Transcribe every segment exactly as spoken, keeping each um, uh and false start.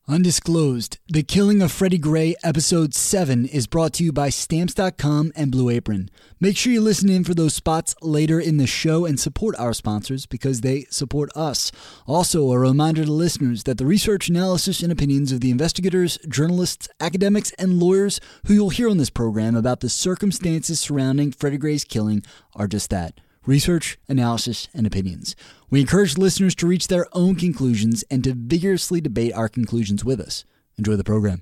Undisclosed, The Killing of Freddie Gray, Episode seven is brought to you by Stamps dot com and Blue Apron. Make sure you listen in for those spots later in the show and support our sponsors because they support us. Also, a reminder to listeners that the research, analysis, and opinions of the investigators, journalists, academics, and lawyers who you'll hear on this program about the circumstances surrounding Freddie Gray's killing are just that. Research, analysis, and opinions. We encourage listeners to reach their own conclusions and to vigorously debate our conclusions with us. Enjoy the program.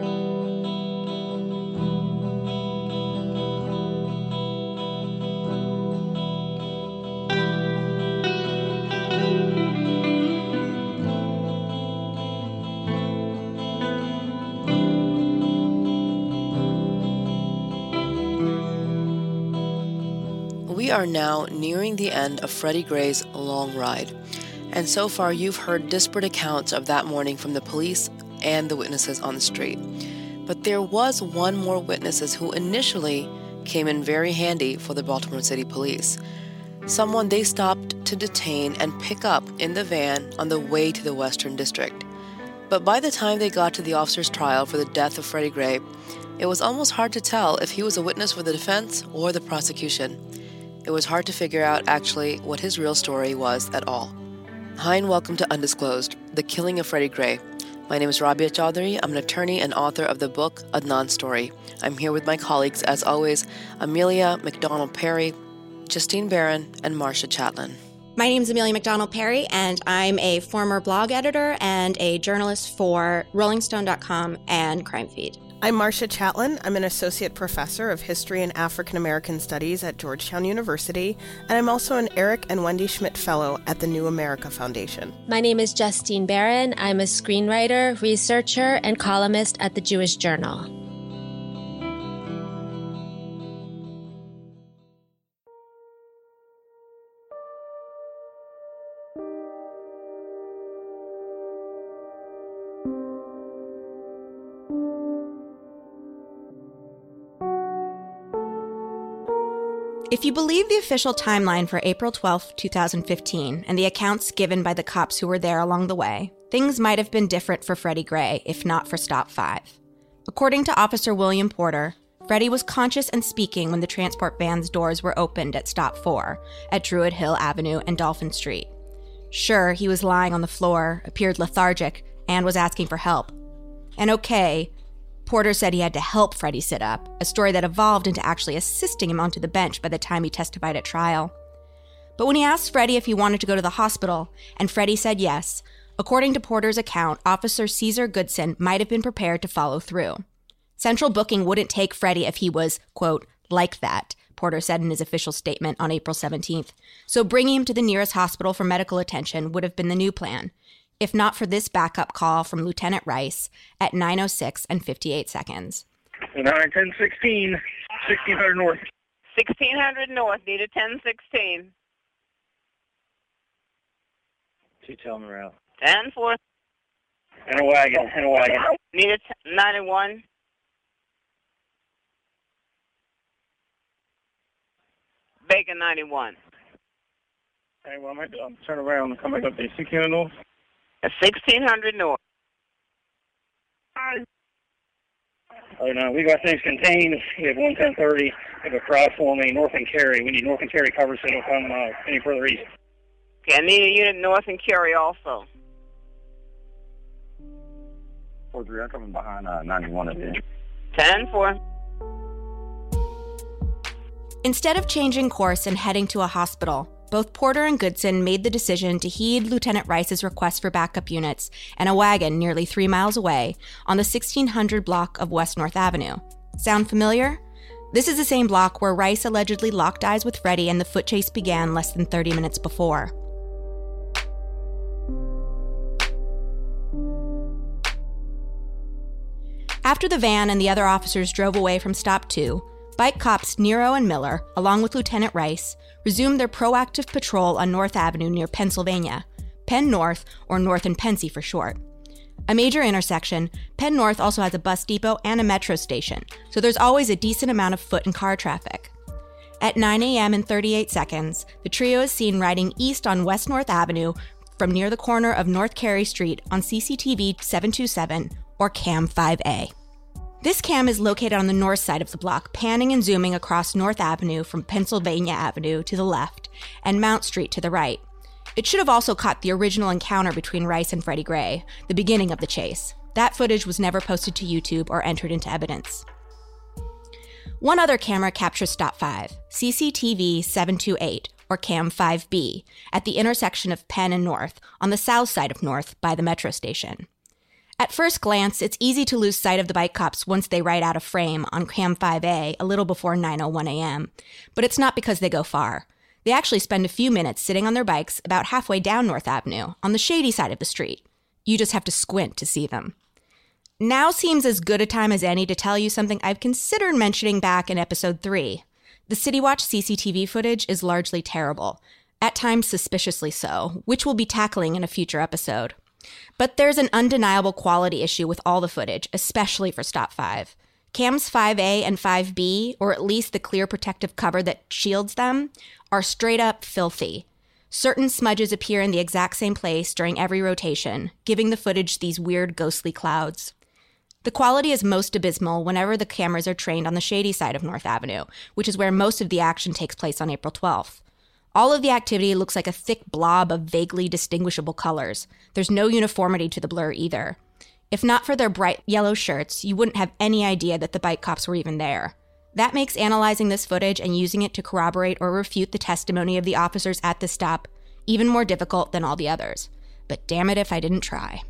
We are now nearing the end of Freddie Gray's long ride, and so far you've heard disparate accounts of that morning from the police and the witnesses on the street. But there was one more witness who initially came in very handy for the Baltimore City Police, someone they stopped to detain and pick up in the van on the way to the Western District. But by the time they got to the officer's trial for the death of Freddie Gray, it was almost hard to tell if he was a witness for the defense or the prosecution. It was hard to figure out, actually, what his real story was at all. Hi and welcome to Undisclosed, The Killing of Freddie Gray. My name is Rabia Chaudhry. I'm an attorney and author of the book Adnan's Story. I'm here with my colleagues, as always, Amelia McDonald Perry, Justine Barron, and Marcia Chatelain. My name is Amelia McDonald Perry, and I'm a former blog editor and a journalist for Rolling Stone dot com and Crime Feed. I'm Marcia Chatelain. I'm an associate professor of history and African American studies at Georgetown University, and I'm also an Eric and Wendy Schmidt Fellow at the New America Foundation. My name is Justine Barron. I'm a screenwriter, researcher, and columnist at the Jewish Journal. If you believe the official timeline for April twelfth, twenty fifteen, and the accounts given by the cops who were there along the way, things might have been different for Freddie Gray, if not for Stop five. According to Officer William Porter, Freddie was conscious and speaking when the transport van's doors were opened at Stop four, at Druid Hill Avenue and Dolphin Street. Sure, he was lying on the floor, appeared lethargic, and was asking for help. And okay, Porter said he had to help Freddie sit up, a story that evolved into actually assisting him onto the bench by the time he testified at trial. But when he asked Freddie if he wanted to go to the hospital, and Freddie said yes, according to Porter's account, Officer Caesar Goodson might have been prepared to follow through. Central booking wouldn't take Freddie if he was, quote, like that, Porter said in his official statement on April seventeenth. So bringing him to the nearest hospital for medical attention would have been the new plan, if not for this backup call from Lieutenant Rice at nine oh six and fifty-eight seconds. nine ten sixteen, sixteen hundred North. sixteen hundred North, need a ten sixteen. Two tell me around. ten four. And a wagon, and a wagon. Need a t- ninety-one. Bacon ninety-one. Hey, well, I might um, turn around and come back up there. sixteen hundred North. sixteen hundred North. Oh, no, we got things contained. We have one ten thirty. We have a crowd forming North and Cary. We need North and Cary cover so it'll come uh, any further east. Okay, I need a unit North and Cary also. four three, I'm coming behind uh, ninety-one at the ten four. Instead of changing course and heading to a hospital, both Porter and Goodson made the decision to heed Lieutenant Rice's request for backup units and a wagon nearly three miles away on the sixteen hundred block of West North Avenue. Sound familiar? This is the same block where Rice allegedly locked eyes with Freddie and the foot chase began less than thirty minutes before. After the van and the other officers drove away from Stop two, bike cops Nero and Miller, along with Lieutenant Rice, resumed their proactive patrol on North Avenue near Pennsylvania, Penn North, or North and Pensy for short. A major intersection, Penn North also has a bus depot and a metro station, so there's always a decent amount of foot and car traffic. At nine a.m. and thirty-eight seconds, the trio is seen riding east on West North Avenue from near the corner of North Carey Street on C C T V seven two seven or Cam five A. This cam is located on the north side of the block, panning and zooming across North Avenue from Pennsylvania Avenue to the left and Mount Street to the right. It should have also caught the original encounter between Rice and Freddie Gray, the beginning of the chase. That footage was never posted to YouTube or entered into evidence. One other camera captures Stop five, C C T V seven two eight, or Cam five B, at the intersection of Penn and North, on the south side of North by the metro station. At first glance, it's easy to lose sight of the bike cops once they ride out of frame on Cam five A a little before nine oh one a.m., but it's not because they go far. They actually spend a few minutes sitting on their bikes about halfway down North Avenue, on the shady side of the street. You just have to squint to see them. Now seems as good a time as any to tell you something I've considered mentioning back in episode three. The City Watch C C T V footage is largely terrible, at times suspiciously so, which we'll be tackling in a future episode. But there's an undeniable quality issue with all the footage, especially for Stop five. Cams five A and five B, or at least the clear protective cover that shields them, are straight up filthy. Certain smudges appear in the exact same place during every rotation, giving the footage these weird ghostly clouds. The quality is most abysmal whenever the cameras are trained on the shady side of North Avenue, which is where most of the action takes place on April twelfth. All of the activity looks like a thick blob of vaguely distinguishable colors. There's no uniformity to the blur either. If not for their bright yellow shirts, you wouldn't have any idea that the bike cops were even there. That makes analyzing this footage and using it to corroborate or refute the testimony of the officers at the stop even more difficult than all the others. But damn it if I didn't try.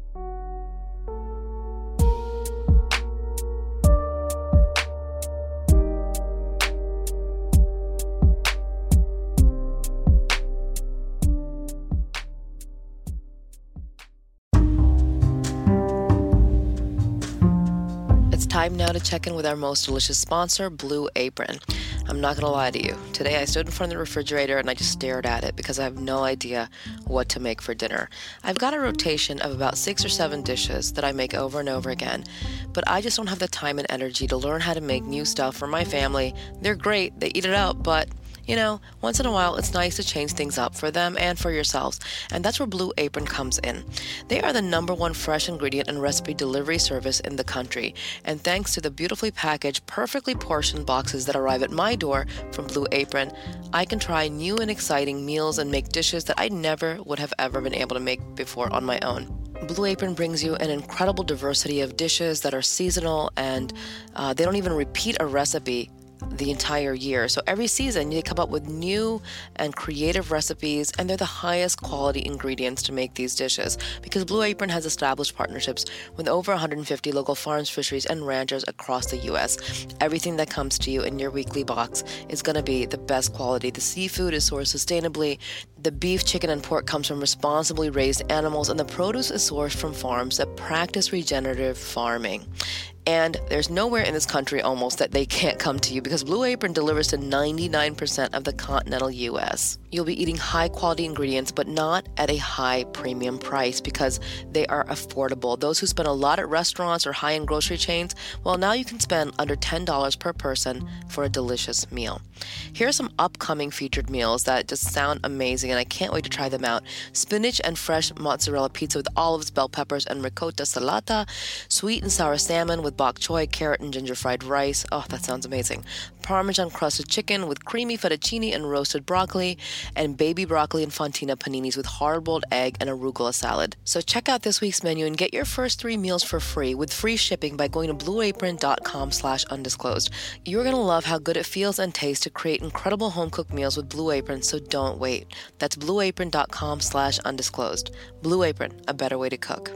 Time now to check in with our most delicious sponsor, Blue Apron. I'm not going to lie to you. Today I stood in front of the refrigerator and I just stared at it because I have no idea what to make for dinner. I've got a rotation of about six or seven dishes that I make over and over again, but I just don't have the time and energy to learn how to make new stuff for my family. They're great, they eat it out, but you know, once in a while, it's nice to change things up for them and for yourselves, and that's where Blue Apron comes in. They are the number one fresh ingredient and recipe delivery service in the country, and thanks to the beautifully packaged, perfectly portioned boxes that arrive at my door from Blue Apron, I can try new and exciting meals and make dishes that I never would have ever been able to make before on my own. Blue Apron brings you an incredible diversity of dishes that are seasonal, and uh, they don't even repeat a recipe the entire year. So every season you come up with new and creative recipes, and they're the highest quality ingredients to make these dishes because Blue Apron has established partnerships with over one hundred fifty local farms, fisheries, and ranchers across the U S. Everything that comes to you in your weekly box is going to be the best quality. The seafood is sourced sustainably. The beef, chicken, and pork comes from responsibly raised animals, and the produce is sourced from farms that practice regenerative farming. And there's nowhere in this country almost that they can't come to you because Blue Apron delivers to ninety-nine percent of the continental U S. You'll be eating high-quality ingredients, but not at a high premium price because they are affordable. Those who spend a lot at restaurants or high-end grocery chains, well, now you can spend under ten dollars per person for a delicious meal. Here are some upcoming featured meals that just sound amazing, and I can't wait to try them out. Spinach and fresh mozzarella pizza with olives, bell peppers, and ricotta salata. Sweet and sour salmon with bok choy, carrot, and ginger fried rice. Oh, that sounds amazing. Parmesan crusted chicken with creamy fettuccine and roasted broccoli, and baby broccoli and fontina paninis with hard-boiled egg and arugula salad. So check out this week's menu and get your first three meals for free with free shipping by going to blueapron.com slash undisclosed. You're going to love how good it feels and tastes to create incredible home-cooked meals with Blue Apron, so don't wait. That's blueapron.com slash undisclosed. Blue Apron, a better way to cook.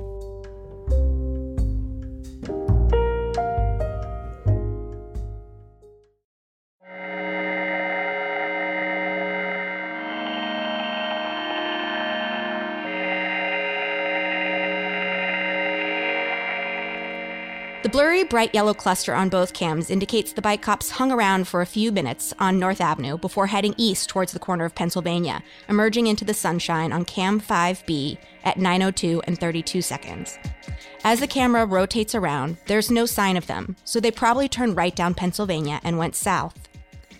The blurry, bright yellow cluster on both cams indicates the bike cops hung around for a few minutes on North Avenue before heading east towards the corner of Pennsylvania, emerging into the sunshine on Cam five B at nine oh two and thirty-two seconds. As the camera rotates around, there's no sign of them, so they probably turned right down Pennsylvania and went south.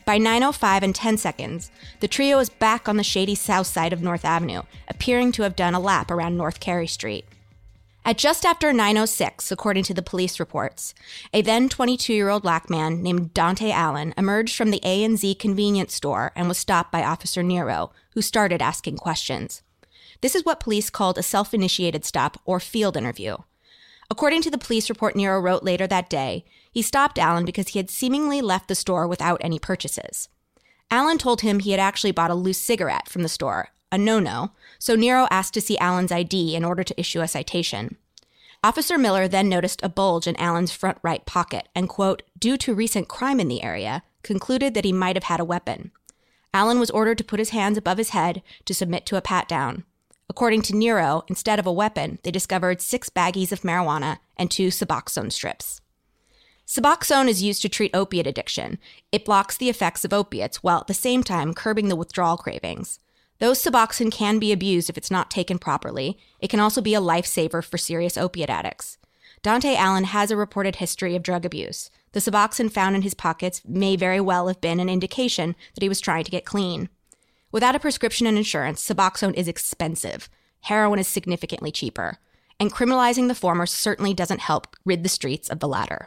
By nine oh five and ten seconds, the trio is back on the shady south side of North Avenue, appearing to have done a lap around North Carey Street. At just after nine oh six, according to the police reports, a then twenty-two-year-old black man named Dante Allen emerged from the A and Z convenience store and was stopped by Officer Nero, who started asking questions. This is what police called a self-initiated stop or field interview. According to the police report Nero wrote later that day, he stopped Allen because he had seemingly left the store without any purchases. Allen told him he had actually bought a loose cigarette from the store, a no-no, so Nero asked to see Allen's I D in order to issue a citation. Officer Miller then noticed a bulge in Allen's front right pocket and, quote, due to recent crime in the area, concluded that he might have had a weapon. Allen was ordered to put his hands above his head to submit to a pat-down. According to Nero, instead of a weapon, they discovered six baggies of marijuana and two Suboxone strips. Suboxone is used to treat opiate addiction. It blocks the effects of opiates while at the same time curbing the withdrawal cravings. Though Suboxone can be abused if it's not taken properly, it can also be a lifesaver for serious opiate addicts. Dante Allen has a reported history of drug abuse. The Suboxone found in his pockets may very well have been an indication that he was trying to get clean. Without a prescription and insurance, Suboxone is expensive. Heroin is significantly cheaper. And criminalizing the former certainly doesn't help rid the streets of the latter.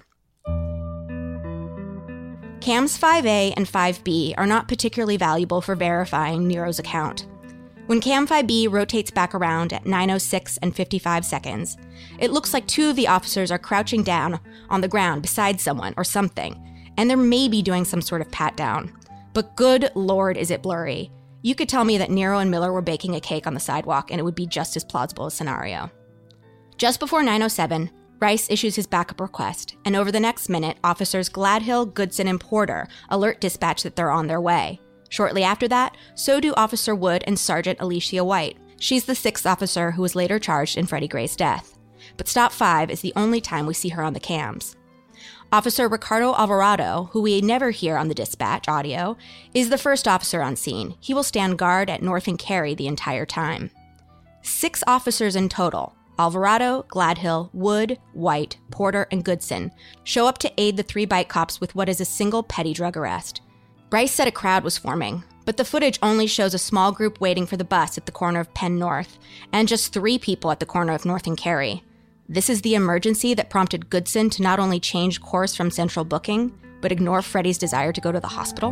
Cams five A and five B are not particularly valuable for verifying Nero's account. When Cam five B rotates back around at nine oh six and fifty-five seconds, it looks like two of the officers are crouching down on the ground beside someone or something, and they're maybe doing some sort of pat-down. But good lord, is it blurry. You could tell me that Nero and Miller were baking a cake on the sidewalk, and it would be just as plausible a scenario. Just before nine oh seven, Rice issues his backup request, and over the next minute, officers Gladhill, Goodson, and Porter alert dispatch that they're on their way. Shortly after that, so do Officer Wood and Sergeant Alicia White. She's the sixth officer who was later charged in Freddie Gray's death. But Stop five is the only time we see her on the cams. Officer Ricardo Alvarado, who we never hear on the dispatch audio, is the first officer on scene. He will stand guard at North and Carey the entire time. Six officers in total, Alvarado, Gladhill, Wood, White, Porter, and Goodson, show up to aid the three bike cops with what is a single petty drug arrest. Rice said a crowd was forming, but the footage only shows a small group waiting for the bus at the corner of Penn North, and just three people at the corner of North and Carey. This is the emergency that prompted Goodson to not only change course from central booking, but ignore Freddie's desire to go to the hospital.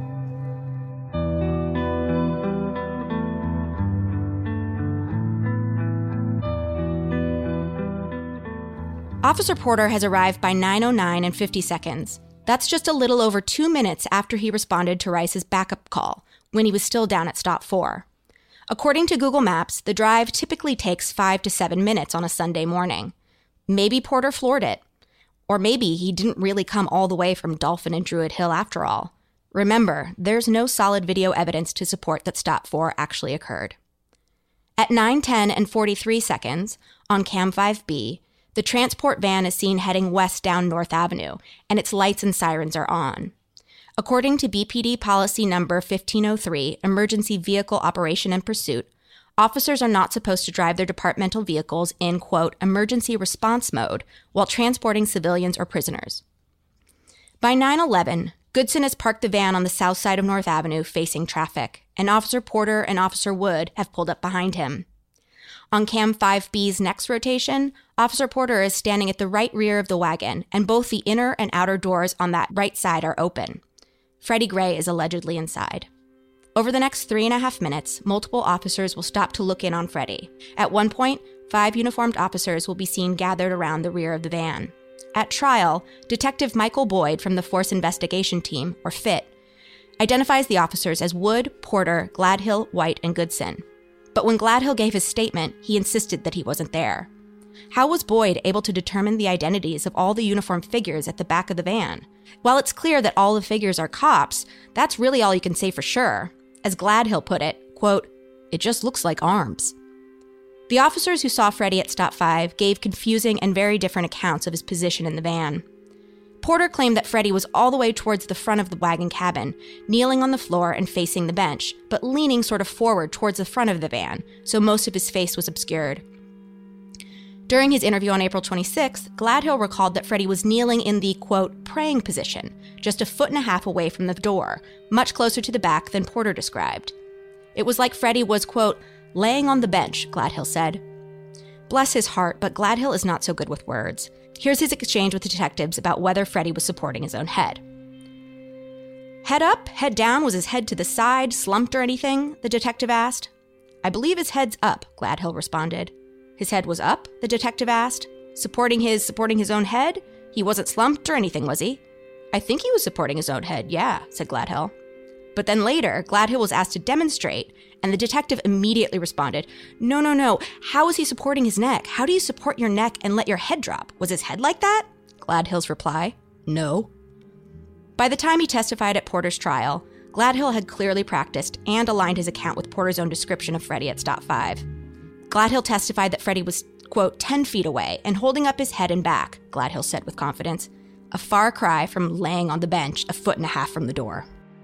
Officer Porter has arrived by nine oh nine and fifty seconds. That's just a little over two minutes after he responded to Rice's backup call, when he was still down at Stop four. According to Google Maps, the drive typically takes five to seven minutes on a Sunday morning. Maybe Porter floored it. Or maybe he didn't really come all the way from Dolphin and Druid Hill after all. Remember, there's no solid video evidence to support that Stop four actually occurred. At nine ten and forty-three seconds, on Cam five B, the transport van is seen heading west down North Avenue, and its lights and sirens are on. According to B P D policy number fifteen oh three, Emergency Vehicle Operation and Pursuit, officers are not supposed to drive their departmental vehicles in, quote, emergency response mode while transporting civilians or prisoners. By nine eleven, Goodson has parked the van on the south side of North Avenue facing traffic, and Officer Porter and Officer Wood have pulled up behind him. On Cam five B's next rotation, Officer Porter is standing at the right rear of the wagon, and both the inner and outer doors on that right side are open. Freddie Gray is allegedly inside. Over the next three and a half minutes, multiple officers will stop to look in on Freddie. At one point, five uniformed officers will be seen gathered around the rear of the van. At trial, Detective Michael Boyd from the Force Investigation Team, or FIT, identifies the officers as Wood, Porter, Gladhill, White, and Goodson. But when Gladhill gave his statement, he insisted that he wasn't there. How was Boyd able to determine the identities of all the uniformed figures at the back of the van? While it's clear that all the figures are cops, that's really all you can say for sure. As Gladhill put it, quote, "It just looks like arms." The officers who saw Freddie at Stop five gave confusing and very different accounts of his position in the van. Porter claimed that Freddie was all the way towards the front of the wagon cabin, kneeling on the floor and facing the bench, but leaning sort of forward towards the front of the van, so most of his face was obscured. During his interview on April twenty-sixth, Gladhill recalled that Freddie was kneeling in the, quote, praying position, just a foot and a half away from the door, much closer to the back than Porter described. It was like Freddie was, quote, laying on the bench, Gladhill said. Bless his heart, but Gladhill is not so good with words. Here's his exchange with the detectives about whether Freddie was supporting his own head. Head up, head down, was his head to the side, slumped or anything? The detective asked. I believe his head's up, Gladhill responded. His head was up? The detective asked. Supporting his, supporting his own head? He wasn't slumped or anything, was he? I think he was supporting his own head, yeah, said Gladhill. But then later, Gladhill was asked to demonstrate, and the detective immediately responded, no, no, no, how is he supporting his neck? How do you support your neck and let your head drop? Was his head like that? Gladhill's reply, no. By the time he testified at Porter's trial, Gladhill had clearly practiced and aligned his account with Porter's own description of Freddie at Stop five. Gladhill testified that Freddie was, quote, ten feet away and holding up his head and back, Gladhill said with confidence, a far cry from laying on the bench a foot and a half from the door.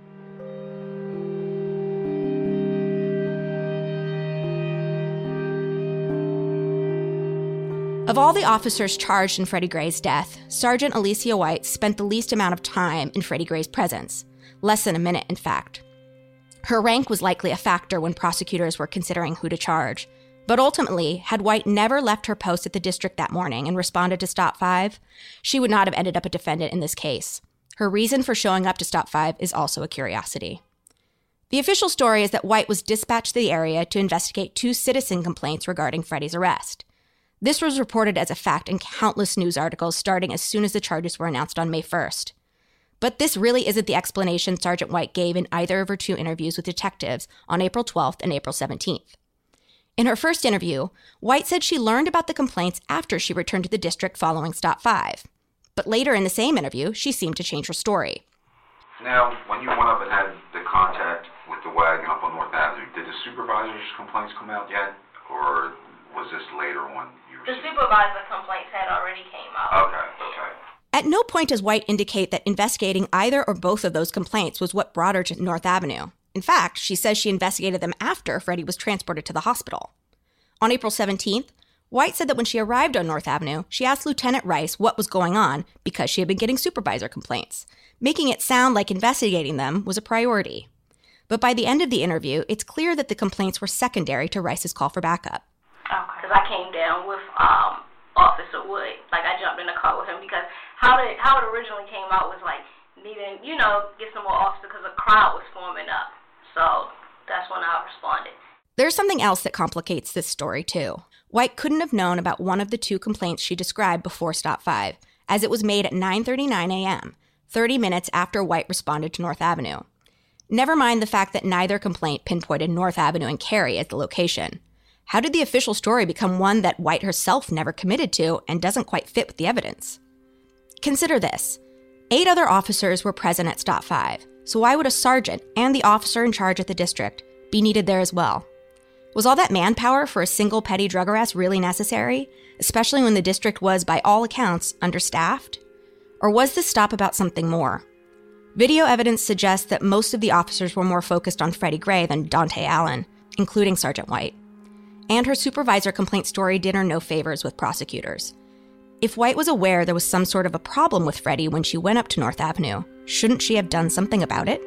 Of all the officers charged in Freddie Gray's death, Sergeant Alicia White spent the least amount of time in Freddie Gray's presence, less than a minute, in fact. Her rank was likely a factor when prosecutors were considering who to charge, but ultimately, had White never left her post at the district that morning and responded to Stop five, she would not have ended up a defendant in this case. Her reason for showing up to Stop five is also a curiosity. The official story is that White was dispatched to the area to investigate two citizen complaints regarding Freddie's arrest. This was reported as a fact in countless news articles starting as soon as the charges were announced on May first. But this really isn't the explanation Sergeant White gave in either of her two interviews with detectives on April twelfth and April seventeenth. In her first interview, White said she learned about the complaints after she returned to the district following Stop five. But later in the same interview, she seemed to change her story. Now, when you went up and had the contact with the wagon up on North Avenue, did the supervisor's complaints come out yet? Or was this later on? The supervisor complaints had already came out. Okay, okay. At no point does White indicate that investigating either or both of those complaints was what brought her to North Avenue. In fact, she says she investigated them after Freddie was transported to the hospital. On April seventeenth, White said that when she arrived on North Avenue, she asked Lieutenant Rice what was going on because she had been getting supervisor complaints, making it sound like investigating them was a priority. But by the end of the interview, it's clear that the complaints were secondary to Rice's call for backup. Because I came down with um, Officer Wood. Like, I jumped in the car with him because how it, how it originally came out was, like, needing, you know, get some more officers because a crowd was forming up. So that's when I responded. There's something else that complicates this story, too. White couldn't have known about one of the two complaints she described before Stop five, as it was made at nine thirty-nine a.m., thirty minutes after White responded to North Avenue. Never mind the fact that neither complaint pinpointed North Avenue and Cary as the location. How did the official story become one that White herself never committed to and doesn't quite fit with the evidence? Consider this. Eight other officers were present at Stop five, so why would a sergeant and the officer in charge at the district be needed there as well? Was all that manpower for a single petty drug arrest really necessary, especially when the district was, by all accounts, understaffed? Or was this stop about something more? Video evidence suggests that most of the officers were more focused on Freddie Gray than Dante Allen, including Sergeant White. And her supervisor complaint story did her no favors with prosecutors. If White was aware there was some sort of a problem with Freddie when she went up to North Avenue, shouldn't she have done something about it?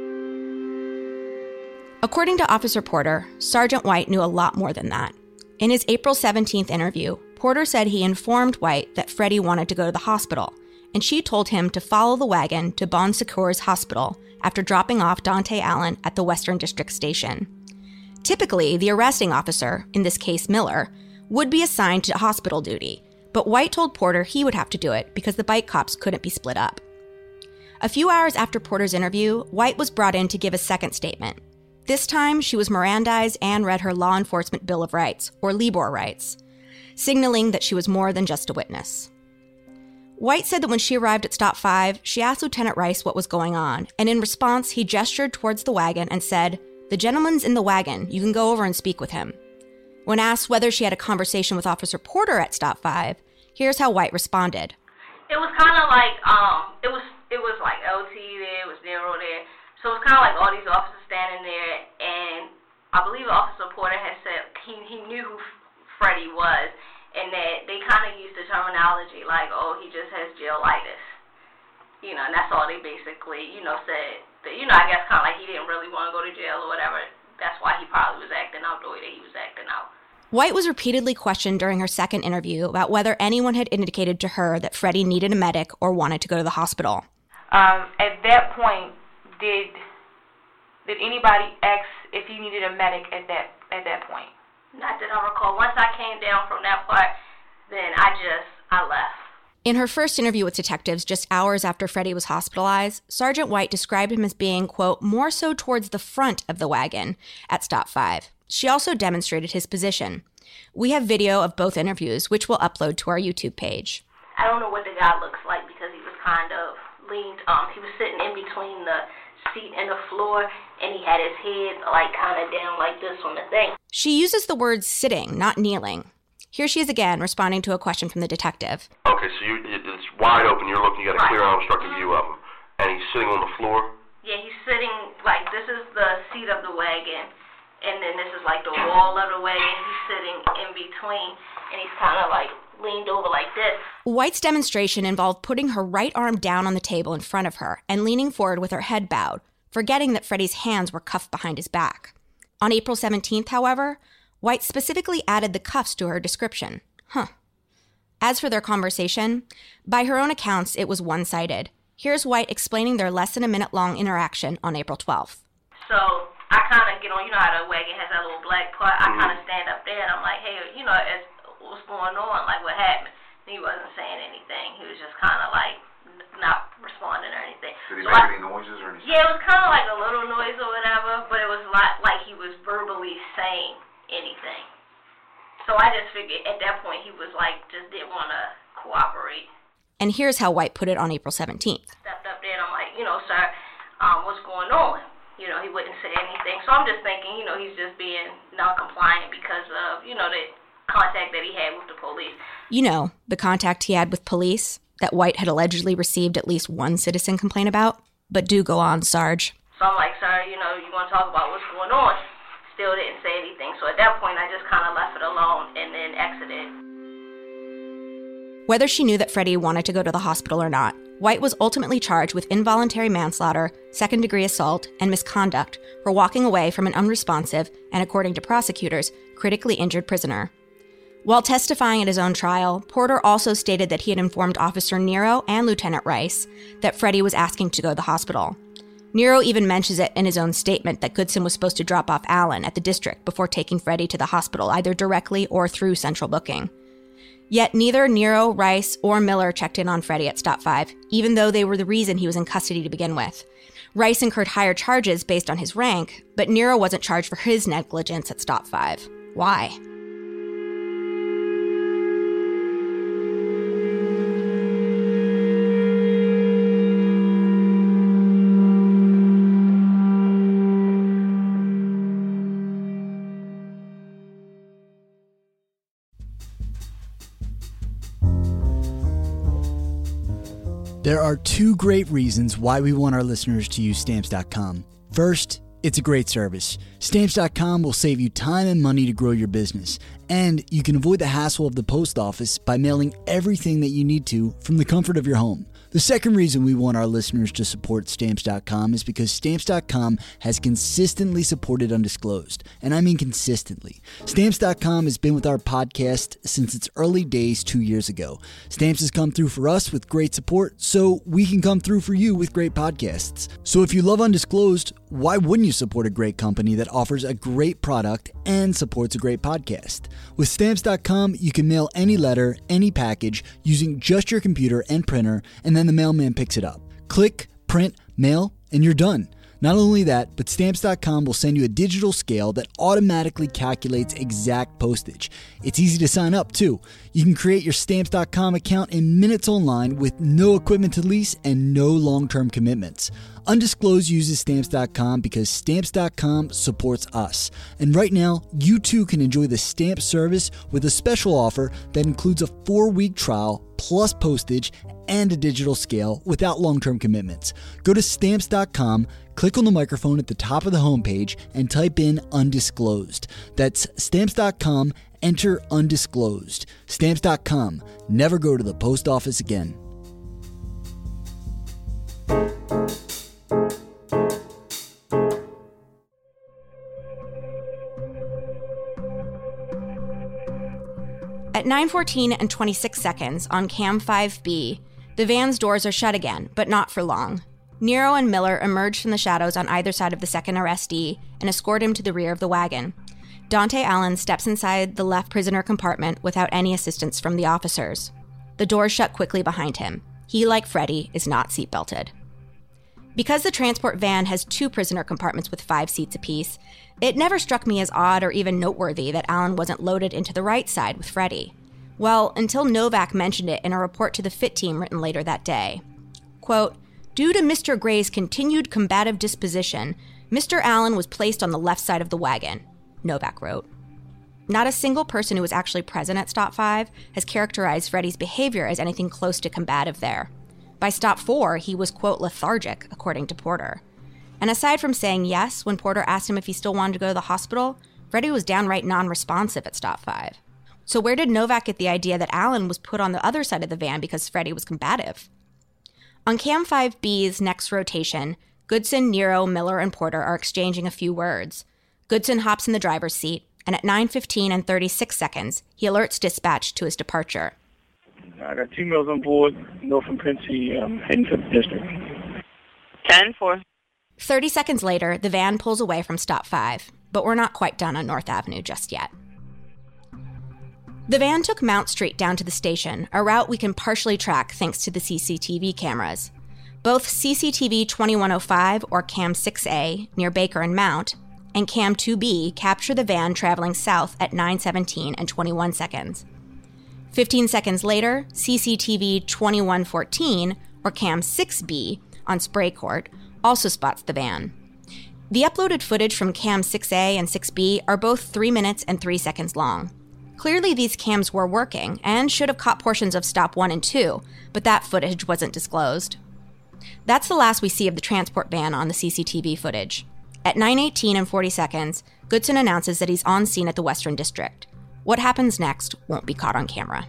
According to Officer Porter, Sergeant White knew a lot more than that. In his April seventeenth interview, Porter said he informed White that Freddie wanted to go to the hospital, and she told him to follow the wagon to Bon Secours Hospital after dropping off Dante Allen at the Western District Station. Typically, the arresting officer, in this case Miller, would be assigned to hospital duty, but White told Porter he would have to do it because the bike cops couldn't be split up. A few hours after Porter's interview, White was brought in to give a second statement. This time, she was Mirandized and read her Law Enforcement Bill of Rights, or LEBOR rights, signaling that she was more than just a witness. White said that when she arrived at Stop five, she asked Lieutenant Rice what was going on, and in response, he gestured towards the wagon and said, "The gentleman's in the wagon. You can go over and speak with him." When asked whether she had a conversation with Officer Porter at Stop five, here's how White responded. It was kind of like, um, it was it was like L T there, it was Nero there. So it was kind of like all these officers standing there, and I believe Officer Porter had said he, he knew who Freddie was, and that they kind of use the terminology like, oh, he just has jailitis. You know, and that's all they basically, you know, said. That, you know, I guess kind of like he didn't really want to go to jail or whatever. That's why he probably was acting out the way that he was acting out. White was repeatedly questioned during her second interview about whether anyone had indicated to her that Freddie needed a medic or wanted to go to the hospital. Um, at that point, did did anybody ask if he needed a medic at that at that point? Not that I recall. Once I came down from that part, then I just, I left. In her first interview with detectives just hours after Freddie was hospitalized, Sergeant White described him as being, quote, more so towards the front of the wagon at Stop five. She also demonstrated his position. We have video of both interviews, which we'll upload to our YouTube page. I don't know what the guy looks like because he was kind of leaned, um, he was sitting in between the seat and the floor, and he had his head like kind of down like this on the thing. She uses the word sitting, not kneeling. Here she is again, responding to a question from the detective. Okay, so you, it's wide open. You're looking, you got a clear, unobstructed view of him. And he's sitting on the floor? Yeah, he's sitting, like, this is the seat of the wagon, and then this is, like, the wall of the wagon. He's sitting in between, and he's kind of, like, leaned over like this. White's demonstration involved putting her right arm down on the table in front of her and leaning forward with her head bowed, forgetting that Freddie's hands were cuffed behind his back. On April seventeenth, however, White specifically added the cuffs to her description. Huh. As for their conversation, by her own accounts, it was one-sided. Here's White explaining their less than a minute-long interaction on April twelfth. So I kind of get on, you know how the wagon has that little black part? I kind of stand up there and I'm like, hey, you know, it's, what's going on? Like, what happened? And he wasn't saying anything. He was just kind of like not responding or anything. Did he so make I, any noises or anything? Yeah, it was kind of like a little noise or whatever, but it was like, like he was verbally saying anything. So I just figured at that point he was like, just didn't want to cooperate. And here's how White put it on April seventeenth. Stepped up there and I'm like, you know, sir, um, what's going on? You know, he wouldn't say anything. So I'm just thinking, you know, he's just being non-compliant because of, you know, the contact that he had with the police. You know, the contact he had with police that White had allegedly received at least one citizen complaint about. But do go on, Sarge. So I'm like, sir, you know, you want to talk about what's going on? Still didn't say anything. So at that point, I just kind of left it alone and then exited. Whether she knew that Freddie wanted to go to the hospital or not, White was ultimately charged with involuntary manslaughter, second-degree assault, and misconduct for walking away from an unresponsive and, according to prosecutors, critically injured prisoner. While testifying at his own trial, Porter also stated that he had informed Officer Nero and Lieutenant Rice that Freddie was asking to go to the hospital. Nero even mentions it in his own statement that Goodson was supposed to drop off Allen at the district before taking Freddie to the hospital, either directly or through central booking. Yet neither Nero, Rice, or Miller checked in on Freddie at Stop five, even though they were the reason he was in custody to begin with. Rice incurred higher charges based on his rank, but Nero wasn't charged for his negligence at Stop five. Why? There are two great reasons why we want our listeners to use Stamps dot com. First, it's a great service. Stamps dot com will save you time and money to grow your business, and you can avoid the hassle of the post office by mailing everything that you need to from the comfort of your home. The second reason we want our listeners to support Stamps dot com is because Stamps dot com has consistently supported Undisclosed, and I mean consistently. Stamps dot com has been with our podcast since its early days two years ago. Stamps has come through for us with great support, so we can come through for you with great podcasts. So if you love Undisclosed, why wouldn't you support a great company that offers a great product and supports a great podcast? With Stamps dot com, you can mail any letter, any package, using just your computer and printer, and then the mailman picks it up. Click, print, mail, and you're done. Not only that, but Stamps dot com will send you a digital scale that automatically calculates exact postage. It's easy to sign up, too. You can create your Stamps dot com account in minutes online with no equipment to lease and no long-term commitments. Undisclosed uses Stamps dot com because Stamps dot com supports us. And right now, you too can enjoy the Stamp service with a special offer that includes a four-week trial plus postage and a digital scale without long-term commitments. Go to Stamps dot com, click on the microphone at the top of the homepage, and type in Undisclosed. That's Stamps dot com, Enter undisclosed. Stamps dot com. Never go to the post office again. At nine fourteen and twenty-six seconds on Cam five B, the van's doors are shut again, but not for long. Nero and Miller emerge from the shadows on either side of the second arrestee and escort him to the rear of the wagon. Dante Allen steps inside the left prisoner compartment without any assistance from the officers. The doors shut quickly behind him. He, like Freddie, is not seatbelted. Because the transport van has two prisoner compartments with five seats apiece, it never struck me as odd or even noteworthy that Allen wasn't loaded into the right side with Freddie. Well, until Novak mentioned it in a report to the F I T team written later that day. Quote, "Due to Mister Gray's continued combative disposition, Mister Allen was placed on the left side of the wagon," Novak wrote. Not a single person who was actually present at Stop five has characterized Freddie's behavior as anything close to combative there. By Stop four, he was, quote, lethargic, according to Porter. And aside from saying yes when Porter asked him if he still wanted to go to the hospital, Freddie was downright non-responsive at Stop five. So where did Novak get the idea that Allen was put on the other side of the van because Freddie was combative? On Cam five B's next rotation, Goodson, Nero, Miller, and Porter are exchanging a few words. Goodson hops in the driver's seat, and at nine fifteen and thirty-six seconds, he alerts dispatch to his departure. I got two mills on board, north from Quincy, um, heading to the district. ten four. thirty seconds later, the van pulls away from Stop five, but we're not quite done on North Avenue just yet. The van took Mount Street down to the station, a route we can partially track thanks to the C C T V cameras. Both C C T V twenty-one oh five, or Cam six A, near Baker and Mount, and Cam two B capture the van traveling south at nine seventeen and twenty-one seconds. fifteen seconds later, C C T V twenty-one fourteen, or Cam six B, on Spray Court, also spots the van. The uploaded footage from Cam six A and six B are both three minutes and three seconds long. Clearly these cams were working and should have caught portions of Stop one and two, but that footage wasn't disclosed. That's the last we see of the transport van on the C C T V footage. At nine eighteen and forty seconds, Goodson announces that he's on scene at the Western District. What happens next won't be caught on camera.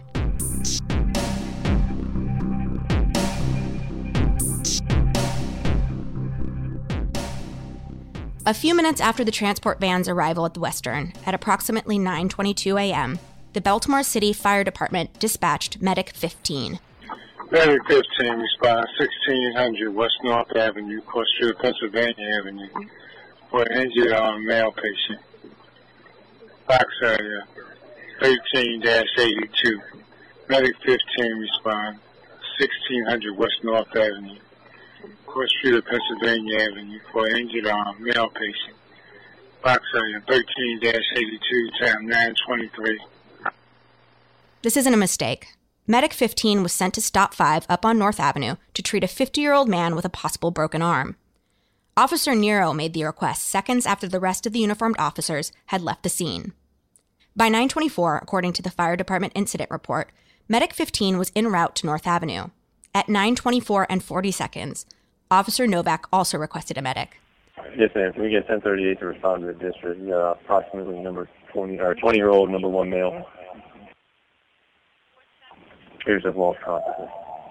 A few minutes after the transport van's arrival at the Western, at approximately nine twenty-two a.m., the Baltimore City Fire Department dispatched Medic fifteen. Medic fifteen responds sixteen hundred West North Avenue, across through Pennsylvania Avenue, for an injured armed male patient. Box area thirteen eighty-two. Medic fifteen responds sixteen hundred West North Avenue, across Street of Pennsylvania Avenue, for an injured armed male patient. Box area thirteen eighty-two, time nine twenty-three. This isn't a mistake. Medic fifteen was sent to Stop five up on North Avenue to treat a fifty-year-old man with a possible broken arm. Officer Nero made the request seconds after the rest of the uniformed officers had left the scene. By nine twenty-four, according to the Fire Department incident report, Medic fifteen was en route to North Avenue. At nine twenty-four and forty seconds, Officer Novak also requested a medic. Yes, ma'am. Can we get ten thirty-eight to respond to the district? We got approximately number twenty or twenty-year-old number one male. Here's a lost consciousness.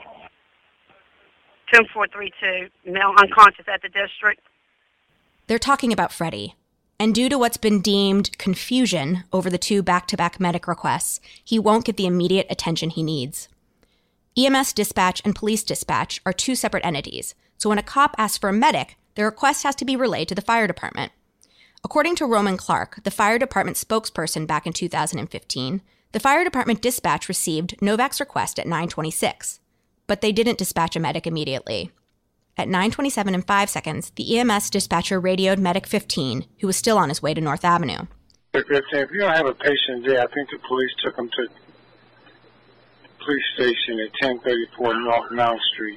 ten four three two, male unconscious at the district. They're talking about Freddie. And due to what's been deemed confusion over the two back-to-back medic requests, he won't get the immediate attention he needs. E M S dispatch and police dispatch are two separate entities, so when a cop asks for a medic, the request has to be relayed to the fire department. According to Roman Clark, the fire department spokesperson back in two thousand fifteen, the fire department dispatch received Novak's request at nine twenty-six, but they didn't dispatch a medic immediately. At nine twenty-seven and five seconds, the E M S dispatcher radioed Medic fifteen, who was still on his way to North Avenue. If, if you don't have a patient there, I think the police took him to the police station at ten thirty-four North Mount Street.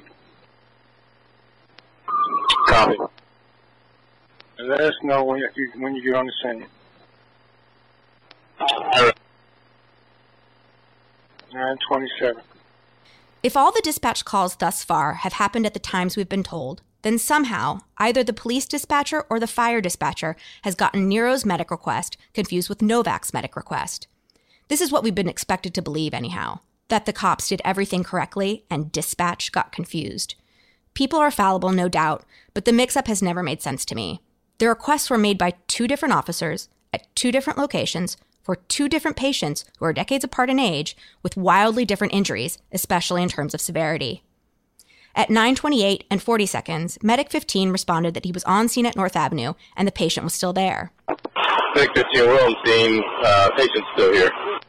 Copy. And let us know when you, when you get on the scene. nine twenty-seven. If all the dispatch calls thus far have happened at the times we've been told, then somehow either the police dispatcher or the fire dispatcher has gotten Nero's medic request confused with Novak's medic request. This is what we've been expected to believe anyhow, that the cops did everything correctly and dispatch got confused. People are fallible, no doubt, but the mix-up has never made sense to me. The requests were made by two different officers at two different locations for two different patients who are decades apart in age with wildly different injuries, especially in terms of severity. At nine twenty-eight and forty seconds, Medic fifteen responded that he was on scene at North Avenue and the patient was still there. Medic fifteen, we're on scene. Uh, patient's still here.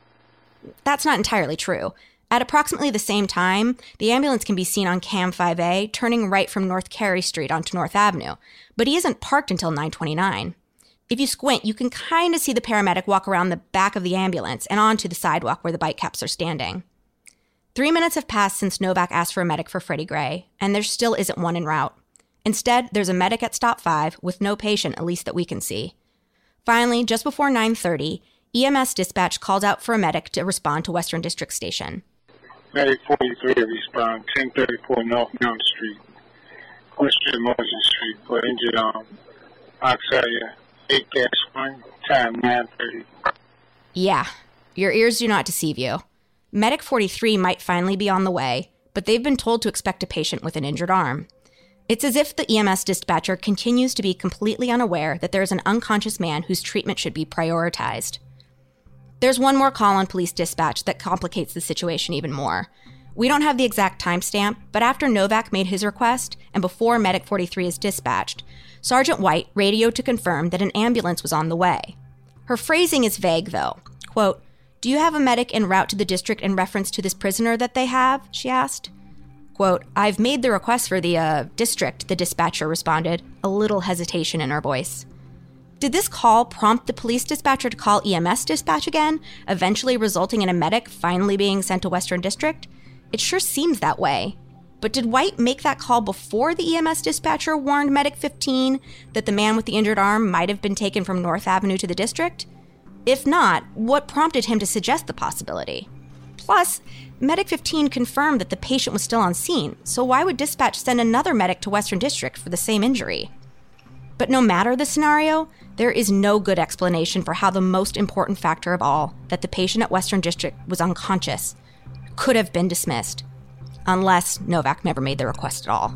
That's not entirely true. At approximately the same time, the ambulance can be seen on Cam five A turning right from North Carey Street onto North Avenue, but he isn't parked until nine twenty-nine. If you squint, you can kind of see the paramedic walk around the back of the ambulance and onto the sidewalk where the bike caps are standing. Three minutes have passed since Novak asked for a medic for Freddie Gray, and there still isn't one en route. Instead, there's a medic at stop five with no patient, at least that we can see. Finally, just before nine thirty, E M S dispatch called out for a medic to respond to Western District Station. Medic forty-three respond, ten thirty-four North Mountain Street, Western Morrison Street, for injured arm. Oxalia, eight dash one, time nine thirty. Yeah, your ears do not deceive you. Medic forty-three might finally be on the way, but they've been told to expect a patient with an injured arm. It's as if the E M S dispatcher continues to be completely unaware that there is an unconscious man whose treatment should be prioritized. There's one more call on police dispatch that complicates the situation even more. We don't have the exact timestamp, but after Novak made his request and before Medic forty-three is dispatched, Sergeant White radioed to confirm that an ambulance was on the way. Her phrasing is vague, though. Quote, "Do you have a medic en route to the district in reference to this prisoner that they have?" she asked. Quote, "I've made the request for the, uh, district," the dispatcher responded, a little hesitation in her voice. Did this call prompt the police dispatcher to call E M S dispatch again, eventually resulting in a medic finally being sent to Western District? It sure seems that way. But did White make that call before the E M S dispatcher warned Medic fifteen that the man with the injured arm might have been taken from North Avenue to the district? If not, what prompted him to suggest the possibility? Plus, Medic fifteen confirmed that the patient was still on scene, so why would dispatch send another medic to Western District for the same injury? But no matter the scenario, there is no good explanation for how the most important factor of all, that the patient at Western District was unconscious, could have been dismissed. Unless Novak never made the request at all.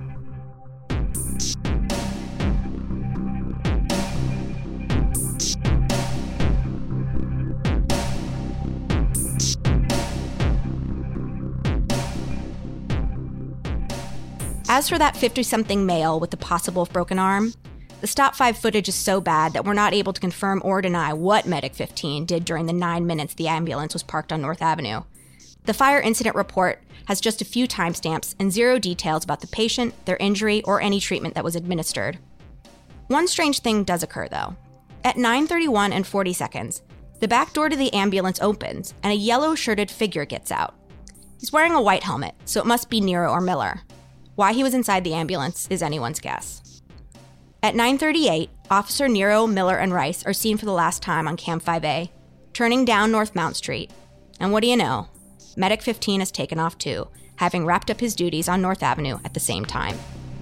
As for that fifty-something male with the possible broken arm, the Stop five footage is so bad that we're not able to confirm or deny what Medic fifteen did during the nine minutes the ambulance was parked on North Avenue. The fire incident report has just a few timestamps and zero details about the patient, their injury, or any treatment that was administered. One strange thing does occur, though. At nine thirty-one and forty seconds, the back door to the ambulance opens and a yellow-shirted figure gets out. He's wearing a white helmet, so it must be Nero or Miller. Why he was inside the ambulance is anyone's guess. At nine thirty-eight, Officer Nero, Miller, and Rice are seen for the last time on Cam five A, turning down North Mount Street. And what do you know? Medic fifteen has taken off too, having wrapped up his duties on North Avenue at the same time.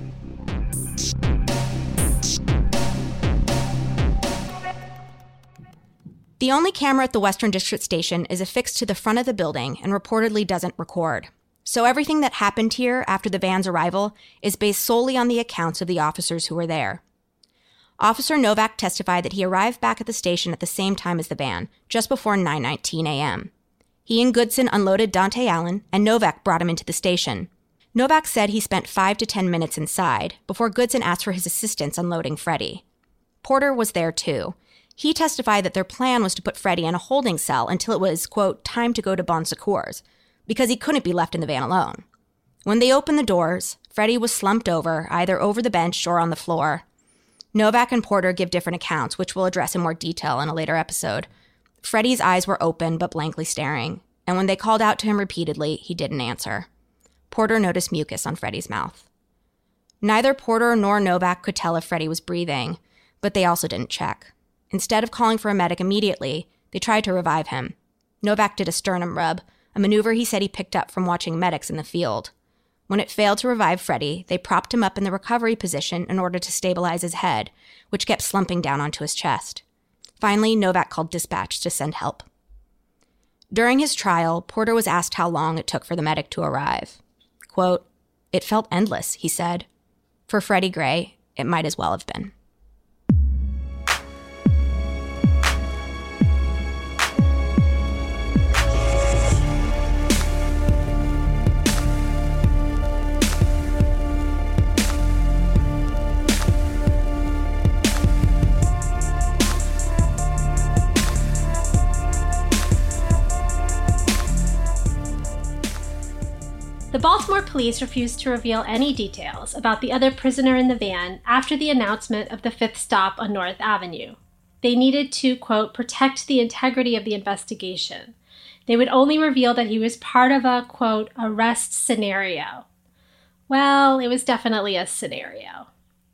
The only camera at the Western District Station is affixed to the front of the building and reportedly doesn't record. So everything that happened here after the van's arrival is based solely on the accounts of the officers who were there. Officer Novak testified that he arrived back at the station at the same time as the van, just before nine nineteen a.m. He and Goodson unloaded Dante Allen, and Novak brought him into the station. Novak said he spent five to ten minutes inside, before Goodson asked for his assistance unloading Freddie. Porter was there too. He testified that their plan was to put Freddie in a holding cell until it was, quote, time to go to Bon Secours, because he couldn't be left in the van alone. When they opened the doors, Freddie was slumped over, either over the bench or on the floor. Novak and Porter give different accounts, which we'll address in more detail in a later episode. Freddie's eyes were open but blankly staring, and when they called out to him repeatedly, he didn't answer. Porter noticed mucus on Freddie's mouth. Neither Porter nor Novak could tell if Freddie was breathing, but they also didn't check. Instead of calling for a medic immediately, they tried to revive him. Novak did a sternum rub, a maneuver he said he picked up from watching medics in the field. When it failed to revive Freddie, they propped him up in the recovery position in order to stabilize his head, which kept slumping down onto his chest. Finally, Novak called dispatch to send help. During his trial, Porter was asked how long it took for the medic to arrive. Quote, "It felt endless," he said. For Freddie Gray, it might as well have been. The Baltimore police refused to reveal any details about the other prisoner in the van after the announcement of the fifth stop on North Avenue. They needed to, quote, protect the integrity of the investigation. They would only reveal that he was part of a, quote, arrest scenario. Well, it was definitely a scenario.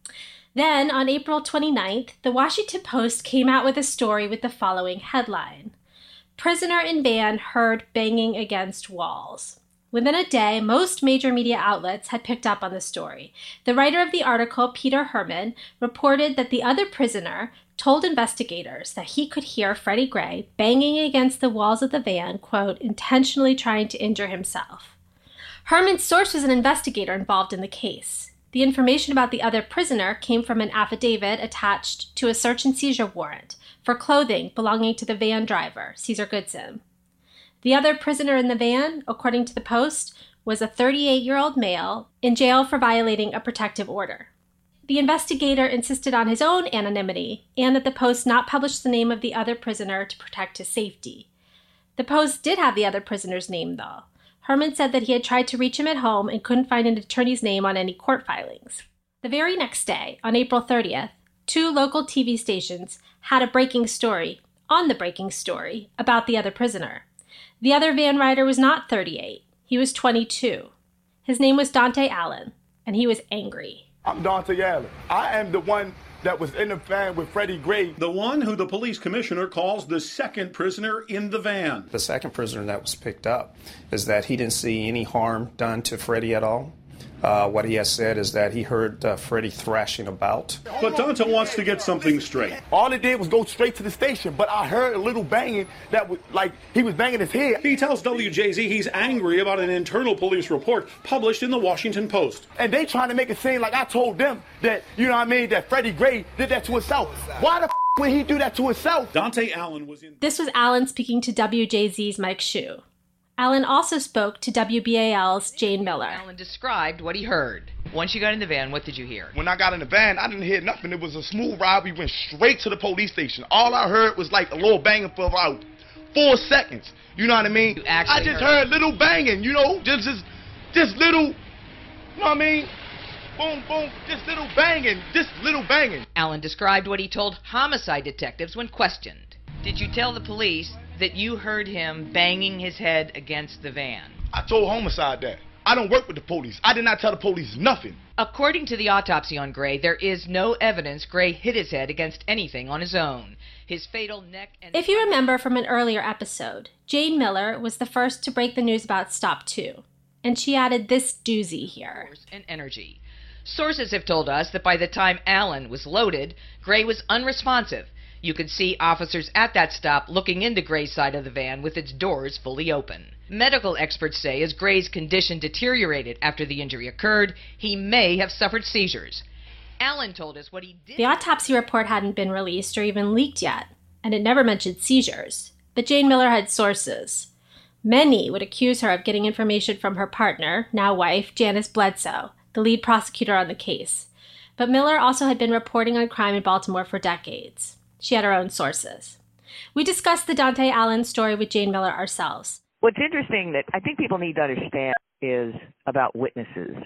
Then, on April twenty-ninth, the Washington Post came out with a story with the following headline: "Prisoner in van heard banging against walls." Within a day, most major media outlets had picked up on the story. The writer of the article, Peter Herman, reported that the other prisoner told investigators that he could hear Freddie Gray banging against the walls of the van, quote, intentionally trying to injure himself. Herman's source was an investigator involved in the case. The information about the other prisoner came from an affidavit attached to a search and seizure warrant for clothing belonging to the van driver, Caesar Goodson. The other prisoner in the van, according to the Post, was a thirty-eight-year-old male in jail for violating a protective order. The investigator insisted on his own anonymity and that the Post not publish the name of the other prisoner to protect his safety. The Post did have the other prisoner's name, though. Herman said that he had tried to reach him at home and couldn't find an attorney's name on any court filings. The very next day, on April thirtieth, two local T V stations had a breaking story, on the breaking story, about the other prisoner. The other van rider was not thirty-eight. He was twenty-two. His name was Dante Allen, and he was angry. I'm Dante Allen. I am the one that was in the van with Freddie Gray. The one who the police commissioner calls the second prisoner in the van. The second prisoner that was picked up is that he didn't see any harm done to Freddie at all. Uh, what he has said is that he heard uh, Freddie thrashing about. But Dante wants to get something straight. All it did was go straight to the station, but I heard a little banging that was like he was banging his head. He tells W J Z he's angry about an internal police report published in the Washington Post. And they trying to make it seem like I told them that, you know what I mean, that Freddie Gray did that to himself. Why the f*** would he do that to himself? Dante Allen was in... This was Allen speaking to W J Z's Mike Shue. Allen also spoke to W B A L's Jane Miller. Allen described what he heard. Once you got in the van, what did you hear? When I got in the van, I didn't hear nothing. It was a smooth ride. We went straight to the police station. All I heard was like a little banging for about four seconds. You know what I mean? You actually I just heard, heard little banging, you know, just, just, just little, you know what I mean? Boom, boom, just little banging, just little banging. Allen described what he told homicide detectives when questioned. Did you tell the police that you heard him banging his head against the van? I told homicide that. I don't work with the police. I did not tell the police nothing. According to the autopsy on Gray, there is no evidence Gray hit his head against anything on his own. His fatal neck and... If you remember from an earlier episode, Jane Miller was the first to break the news about Stop two, and she added this doozy here. And energy. Sources have told us that by the time Allen was loaded, Gray was unresponsive. You could see officers at that stop looking into Gray's side of the van with its doors fully open. Medical experts say as Gray's condition deteriorated after the injury occurred, he may have suffered seizures. Allen told us what he did... The autopsy report hadn't been released or even leaked yet, and it never mentioned seizures. But Jane Miller had sources. Many would accuse her of getting information from her partner, now wife, Janice Bledsoe, the lead prosecutor on the case. But Miller also had been reporting on crime in Baltimore for decades. She had her own sources. We discussed the Dante Allen story with Jane Miller ourselves. What's interesting that I think people need to understand is about witnesses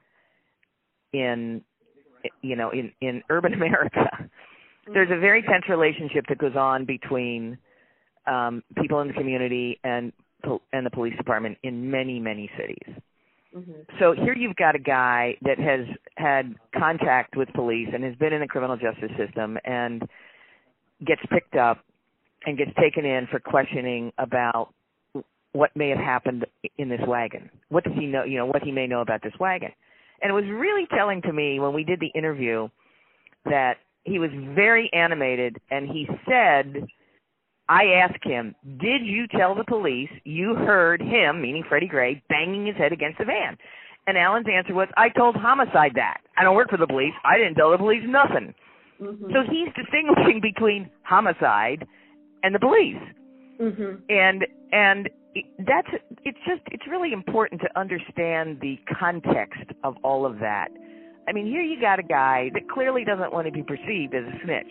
in, you know, in, in urban America. There's a very tense relationship that goes on between um, people in the community and and the police department in many, many cities. Mm-hmm. So here you've got a guy that has had contact with police and has been in the criminal justice system and gets picked up and gets taken in for questioning about what may have happened in this wagon. What does he know, you know, what he may know about this wagon. And it was really telling to me when we did the interview that he was very animated, and he said I asked him, did you tell the police you heard him, meaning Freddie Gray, banging his head against the van? And Alan's answer was, I told homicide that. I don't work for the police. I didn't tell the police nothing. Mm-hmm. So he's distinguishing between homicide and the police. Mm-hmm. And and that's it's just it's really important to understand the context of all of that. I mean, here you got a guy that clearly doesn't want to be perceived as a snitch.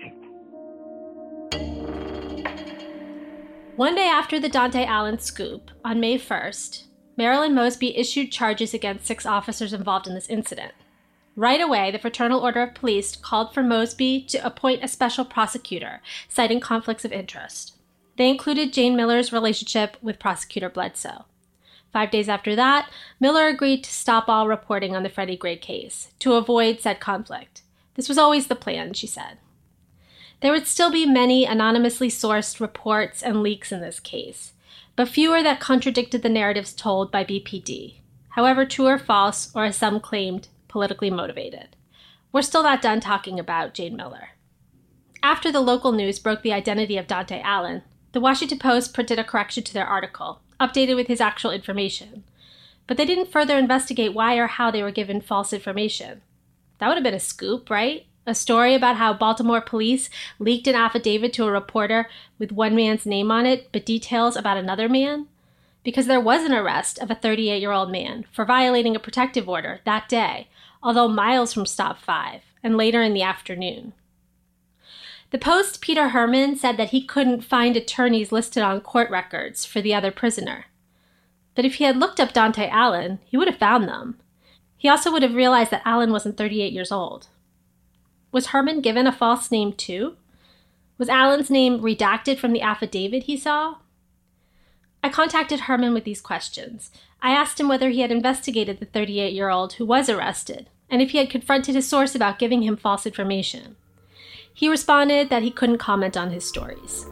One day after the Dante Allen scoop, on May first, Marilyn Mosby issued charges against six officers involved in this incident. Right away, the Fraternal Order of Police called for Mosby to appoint a special prosecutor, citing conflicts of interest. They included Jane Miller's relationship with Prosecutor Bledsoe. Five days after that, Miller agreed to stop all reporting on the Freddie Gray case, to avoid said conflict. This was always the plan, she said. There would still be many anonymously sourced reports and leaks in this case, but fewer that contradicted the narratives told by B P D, however true or false, or as some claimed, politically motivated. We're still not done talking about Jane Miller. After the local news broke the identity of Dante Allen, the Washington Post printed a correction to their article, updated with his actual information. But they didn't further investigate why or how they were given false information. That would have been a scoop, right? A story about how Baltimore police leaked an affidavit to a reporter with one man's name on it, but details about another man? Because there was an arrest of a thirty-eight-year-old man for violating a protective order that day, although miles from Stop five, and later in the afternoon. The Post's Peter Herman said that he couldn't find attorneys listed on court records for the other prisoner. But if he had looked up Dante Allen, he would have found them. He also would have realized that Allen wasn't thirty-eight years old. Was Herman given a false name too? Was Allen's name redacted from the affidavit he saw? I contacted Herman with these questions. I asked him whether he had investigated the thirty-eight-year-old who was arrested, and if he had confronted his source about giving him false information. He responded that he couldn't comment on his stories.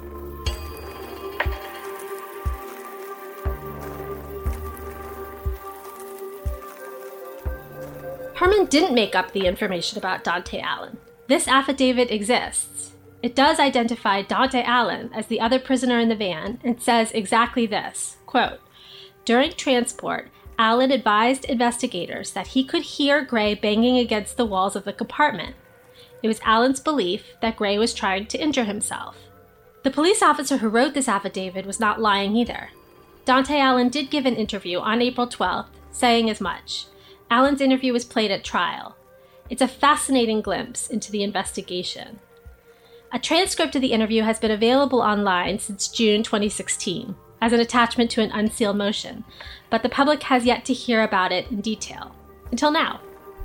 Herman didn't make up the information about Dante Allen. This affidavit exists. It does identify Dante Allen as the other prisoner in the van and says exactly this, quote, during transport, Allen advised investigators that he could hear Gray banging against the walls of the compartment. It was Allen's belief that Gray was trying to injure himself. The police officer who wrote this affidavit was not lying either. Dante Allen did give an interview on April twelfth, saying as much. Allen's interview was played at trial. It's a fascinating glimpse into the investigation. A transcript of the interview has been available online since June twenty sixteen as an attachment to an unsealed motion, but the public has yet to hear about it in detail. Until now.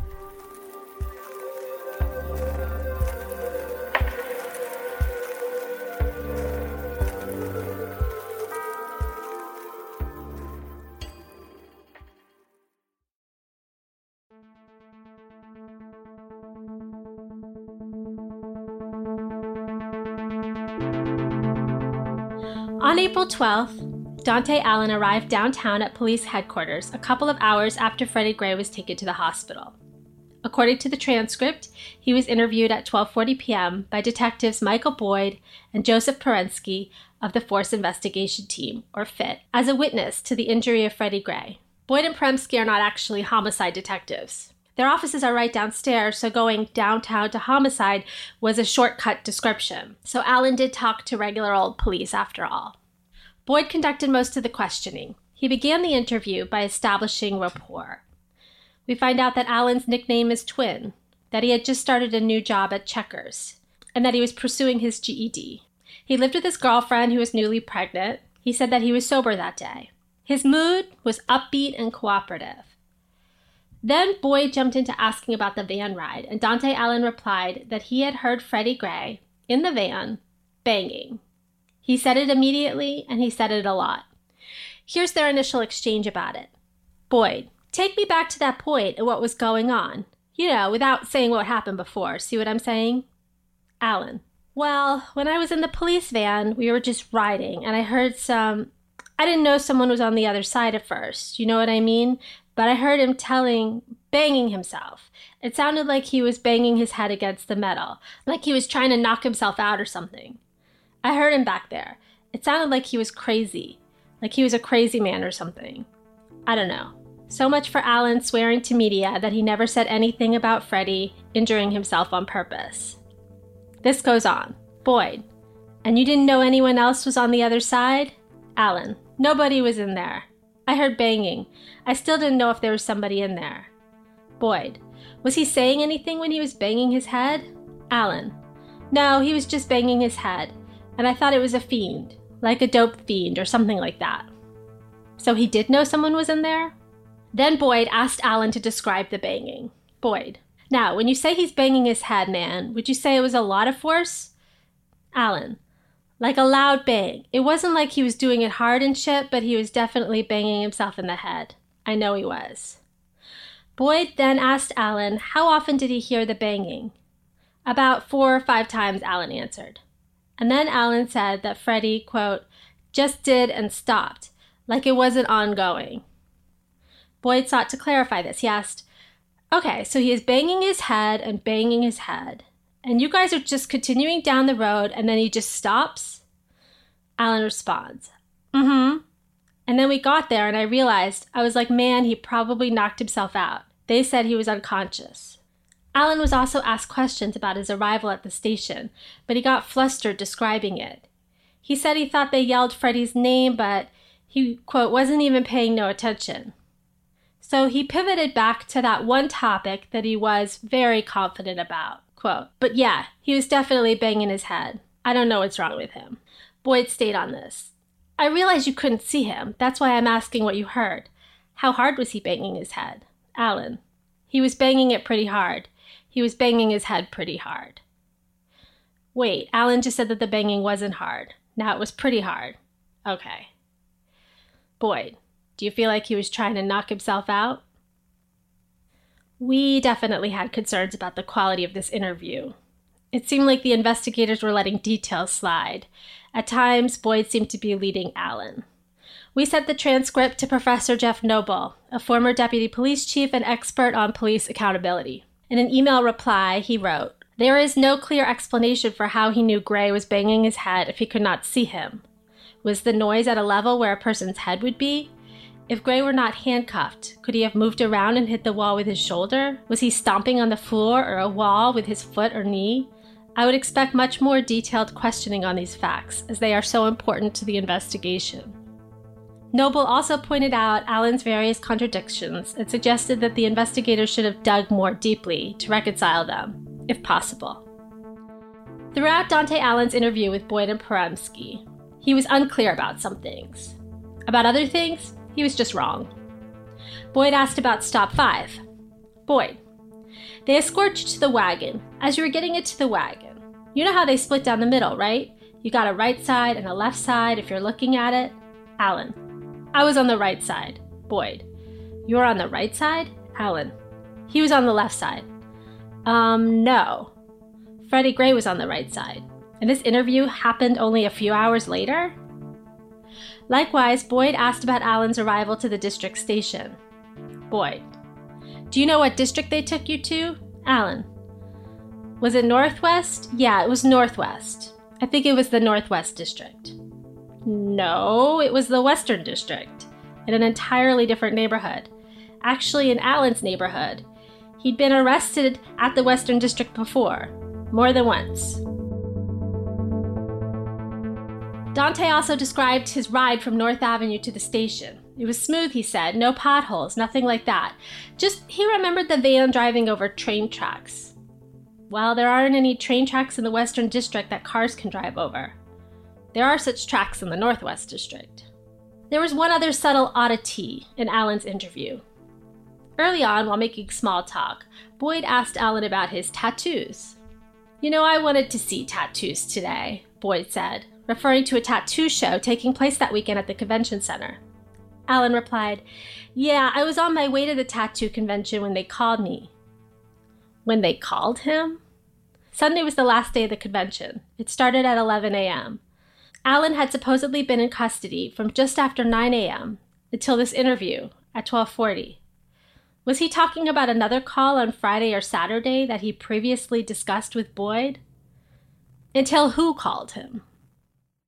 On April twelfth, Dante Allen arrived downtown at police headquarters a couple of hours after Freddie Gray was taken to the hospital. According to the transcript, he was interviewed at twelve forty p.m. by detectives Michael Boyd and Joseph Perensky of the Force Investigation Team, or F I T, as a witness to the injury of Freddie Gray. Boyd and Perensky are not actually homicide detectives. Their offices are right downstairs, so going downtown to homicide was a shortcut description. So Allen did talk to regular old police after all. Boyd conducted most of the questioning. He began the interview by establishing rapport. We find out that Allen's nickname is Twin, that he had just started a new job at Checkers, and that he was pursuing his G E D. He lived with his girlfriend who was newly pregnant. He said that he was sober that day. His mood was upbeat and cooperative. Then Boyd jumped into asking about the van ride, and Dante Allen replied that he had heard Freddie Gray, in the van, banging. He said it immediately, and he said it a lot. Here's their initial exchange about it. Boyd, take me back to that point and what was going on. You know, without saying what happened before. See what I'm saying? Allen, well, when I was in the police van, we were just riding, and I heard some... I didn't know someone was on the other side at first. You know what I mean? But I heard him telling, banging himself. It sounded like he was banging his head against the metal, like he was trying to knock himself out or something. I heard him back there. It It sounded like he was crazy, like he was a crazy man or something. I don't know. So much for Alan swearing to media that he never said anything about Freddie injuring himself on purpose. This goes on. Boyd: and you didn't know anyone else was on the other side? Alan: nobody was in there. I heard banging. I still didn't know if there was somebody in there. Boyd: was he saying anything when he was banging his head? Alan: no, he was just banging his head, and I thought it was a fiend, like a dope fiend or something like that. So he did know someone was in there? Then Boyd asked Alan to describe the banging. Boyd: now, when you say he's banging his head, man, would you say it was a lot of force? Alan: like a loud bang. It wasn't like he was doing it hard and shit, but he was definitely banging himself in the head. I know he was. Boyd then asked Alan how often did he hear the banging. About four or five times, Alan answered. And then Alan said that Freddie, quote, just did and stopped, like it wasn't ongoing. Boyd sought to clarify this. He asked, okay, so he is banging his head and banging his head, and you guys are just continuing down the road and then he just stops? Alan responds, mm-hmm. And then we got there and I realized, I was like, man, he probably knocked himself out. They said he was unconscious. Alan was also asked questions about his arrival at the station, but he got flustered describing it. He said he thought they yelled Freddie's name, but he, quote, wasn't even paying no attention. So he pivoted back to that one topic that he was very confident about, quote, but yeah, he was definitely banging his head. I don't know what's wrong with him. Boyd stayed on this. I realize you couldn't see him. That's why I'm asking what you heard. How hard was he banging his head? Alan: he was banging it pretty hard. He was banging his head pretty hard. Wait, Alan just said that the banging wasn't hard. Now it was pretty hard. Okay. Boyd: do you feel like he was trying to knock himself out? We definitely had concerns about the quality of this interview. It seemed like the investigators were letting details slide. At times, Boyd seemed to be leading Alan. We sent the transcript to Professor Jeff Noble, a former deputy police chief and expert on police accountability. In an email reply, he wrote, there is no clear explanation for how he knew Gray was banging his head if he could not see him. Was the noise at a level where a person's head would be? If Gray were not handcuffed, could he have moved around and hit the wall with his shoulder? Was he stomping on the floor or a wall with his foot or knee? I would expect much more detailed questioning on these facts, as they are so important to the investigation. Noble also pointed out Alan's various contradictions and suggested that the investigators should have dug more deeply to reconcile them, if possible. Throughout Dante Allen's interview with Boyd and Poremski, he was unclear about some things. About other things, he was just wrong. Boyd asked about Stop five. Boyd: they escort you to the wagon. As you were getting into the wagon, you know how they split down the middle, right? You got a right side and a left side if you're looking at it. Alan: I was on the right side. Boyd: you were on the right side? Alan: he was on the left side. Um, no. Freddie Gray was on the right side. And this interview happened only a few hours later? Likewise, Boyd asked about Alan's arrival to the district station. Boyd: do you know what district they took you to? Alan: was it Northwest? Yeah, it was Northwest. I think it was the Northwest District. No, it was the Western District, in an entirely different neighborhood. Actually, in Alan's neighborhood. He'd been arrested at the Western District before, more than once. Dante also described his ride from North Avenue to the station. It was smooth, he said, no potholes, nothing like that. Just, he remembered the van driving over train tracks. Well, there aren't any train tracks in the Western District that cars can drive over. There are such tracks in the Northwest District. There was one other subtle oddity in Alan's interview. Early on, while making small talk, Boyd asked Alan about his tattoos. You know, I wanted to see tattoos today, Boyd said, referring to a tattoo show taking place that weekend at the convention center. Alan replied, yeah, I was on my way to the tattoo convention when they called me. When they called him? Sunday was the last day of the convention. It started at eleven a.m. Alan had supposedly been in custody from just after nine a.m. until this interview at twelve forty. Was he talking about another call on Friday or Saturday that he previously discussed with Boyd? Until who called him?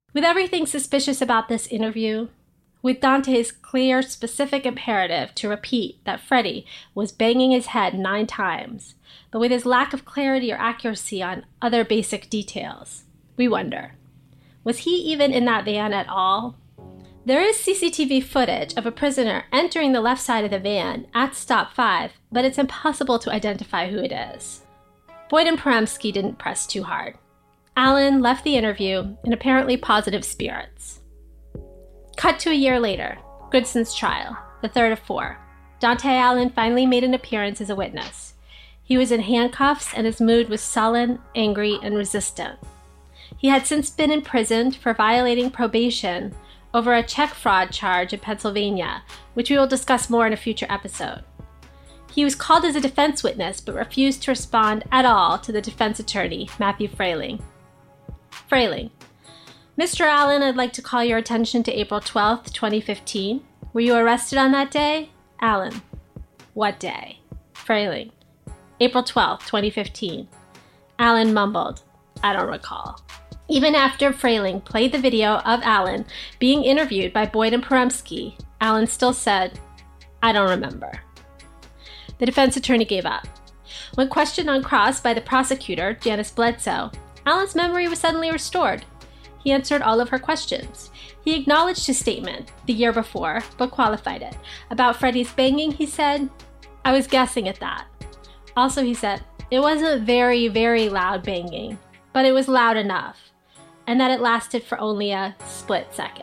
With everything suspicious about this interview, with Dante's clear, specific imperative to repeat that Freddie was banging his head nine times, but with his lack of clarity or accuracy on other basic details, we wonder, was he even in that van at all? There is C C T V footage of a prisoner entering the left side of the van at stop five, but it's impossible to identify who it is. Boyd and Poremski didn't press too hard. Allen left the interview in apparently positive spirits. Cut to a year later, Goodson's trial, the third of four. Dante Allen finally made an appearance as a witness. He was in handcuffs and his mood was sullen, angry, and resistant. He had since been imprisoned for violating probation over a check fraud charge in Pennsylvania, which we will discuss more in a future episode. He was called as a defense witness, but refused to respond at all to the defense attorney, Matthew Frayling. Frayling. Mister Allen, I'd like to call your attention to April twelfth, twenty fifteen. Were you arrested on that day? Allen. What day? Frayling. April twelfth, twenty fifteen. Allen mumbled, I don't recall. Even after Frayling played the video of Allen being interviewed by Boyd and Poremski, Allen still said, I don't remember. The defense attorney gave up. When questioned on cross by the prosecutor, Janice Bledsoe, Allen's memory was suddenly restored. He answered all of her questions. He acknowledged his statement the year before, but qualified it. About Freddie's banging, he said, I was guessing at that. Also, he said, it wasn't very, very loud banging, but it was loud enough, and that it lasted for only a split second.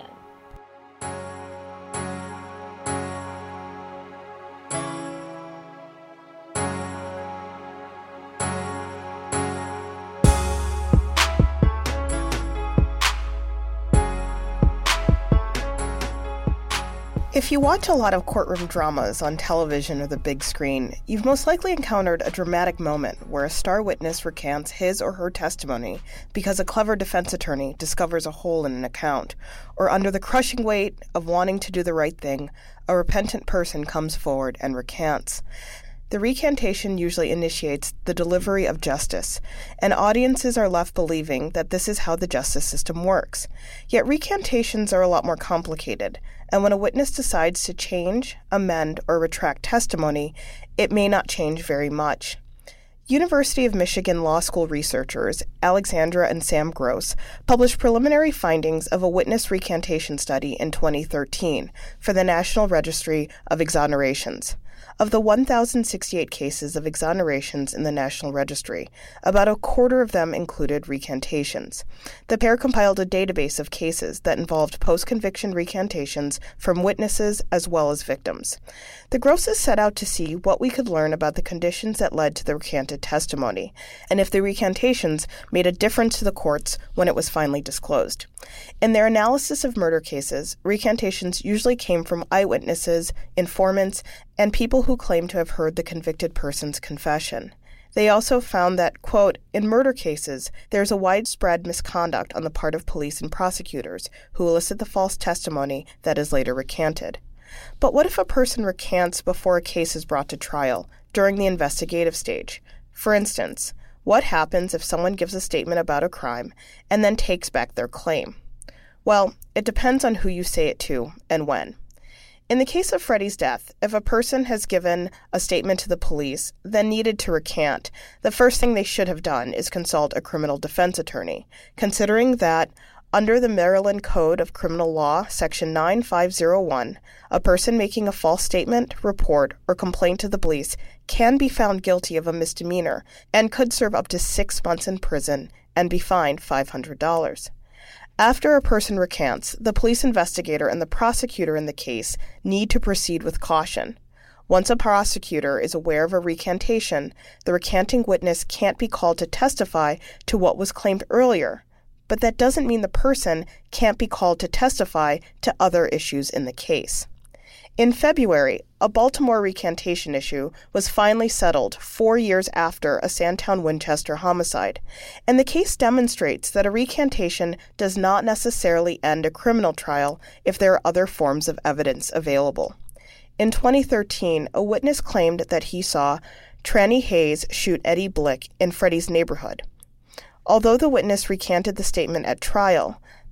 If you watch a lot of courtroom dramas on television or the big screen, you've most likely encountered a dramatic moment where a star witness recants his or her testimony because a clever defense attorney discovers a hole in an account, or under the crushing weight of wanting to do the right thing, a repentant person comes forward and recants. The recantation usually initiates the delivery of justice, and audiences are left believing that this is how the justice system works. Yet recantations are a lot more complicated, and when a witness decides to change, amend, or retract testimony, it may not change very much. University of Michigan Law School researchers Alexandra and Sam Gross published preliminary findings of a witness recantation study in twenty thirteen for the National Registry of Exonerations. Of the one thousand sixty-eight cases of exonerations in the National Registry, about a quarter of them included recantations. The pair compiled a database of cases that involved post-conviction recantations from witnesses as well as victims. The Grosses set out to see what we could learn about the conditions that led to the recanted testimony, and if the recantations made a difference to the courts when it was finally disclosed. In their analysis of murder cases, recantations usually came from eyewitnesses, informants, and people who claim to have heard the convicted person's confession. They also found that, quote, in murder cases, there's a widespread misconduct on the part of police and prosecutors who elicit the false testimony that is later recanted. But what if a person recants before a case is brought to trial, during the investigative stage? For instance, what happens if someone gives a statement about a crime and then takes back their claim? Well, it depends on who you say it to and when. In the case of Freddie's death, if a person has given a statement to the police, then needed to recant, the first thing they should have done is consult a criminal defense attorney, considering that under the Maryland Code of Criminal Law, Section nine five oh one, a person making a false statement, report, or complaint to the police can be found guilty of a misdemeanor and could serve up to six months in prison and be fined five hundred dollars. After a person recants, the police investigator and the prosecutor in the case need to proceed with caution. Once a prosecutor is aware of a recantation, the recanting witness can't be called to testify to what was claimed earlier, but that doesn't mean the person can't be called to testify to other issues in the case. In February, a Baltimore recantation issue was finally settled four years after a Sandtown Winchester homicide, and the case demonstrates that a recantation does not necessarily end a criminal trial if there are other forms of evidence available. In twenty thirteen, a witness claimed that he saw Tranny Hayes shoot Eddie Blick in Freddie's neighborhood. Although the witness recanted the statement at trial,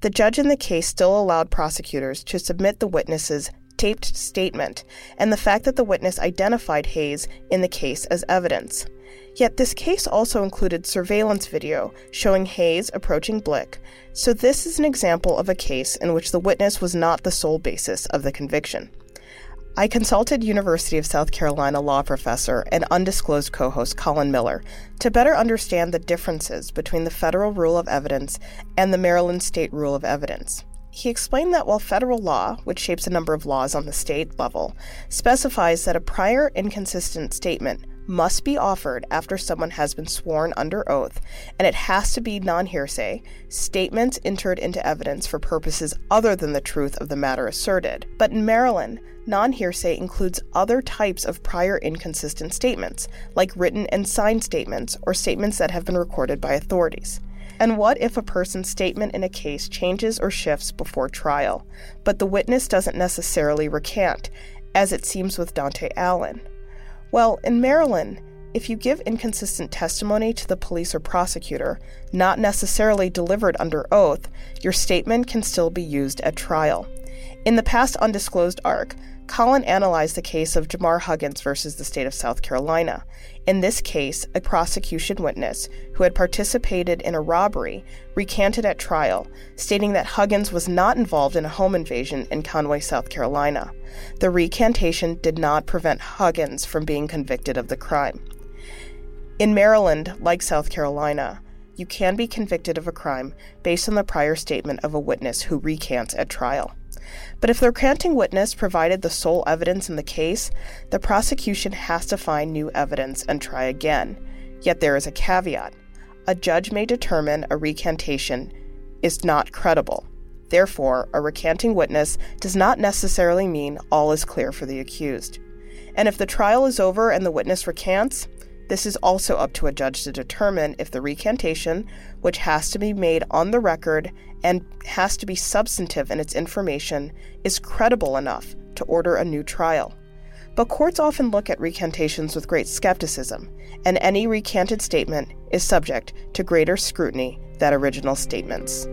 the judge in the case still allowed prosecutors to submit the witness's taped statement and the fact that the witness identified Hayes in the case as evidence. Yet this case also included surveillance video showing Hayes approaching Blick, so this is an example of a case in which the witness was not the sole basis of the conviction. I consulted University of South Carolina law professor and undisclosed co-host Colin Miller to better understand the differences between the federal rule of evidence and the Maryland state rule of evidence. He explained that while federal law, which shapes a number of laws on the state level, specifies that a prior inconsistent statement must be offered after someone has been sworn under oath, and it has to be non-hearsay, statements entered into evidence for purposes other than the truth of the matter asserted. But in Maryland, non-hearsay includes other types of prior inconsistent statements, like written and signed statements or statements that have been recorded by authorities. And what if a person's statement in a case changes or shifts before trial, but the witness doesn't necessarily recant, as it seems with Dante Allen? Well, in Maryland, if you give inconsistent testimony to the police or prosecutor, not necessarily delivered under oath, your statement can still be used at trial. In the past undisclosed arc, Colin analyzed the case of Jamar Huggins versus the state of South Carolina. In this case, a prosecution witness who had participated in a robbery recanted at trial, stating that Huggins was not involved in a home invasion in Conway, South Carolina. The recantation did not prevent Huggins from being convicted of the crime. In Maryland, like South Carolina, you can be convicted of a crime based on the prior statement of a witness who recants at trial. But if the recanting witness provided the sole evidence in the case, the prosecution has to find new evidence and try again. Yet there is a caveat. A judge may determine a recantation is not credible. Therefore, a recanting witness does not necessarily mean all is clear for the accused. And if the trial is over and the witness recants, this is also up to a judge to determine if the recantation, which has to be made on the record and has to be substantive in its information, is credible enough to order a new trial. But courts often look at recantations with great skepticism, and any recanted statement is subject to greater scrutiny than original statements.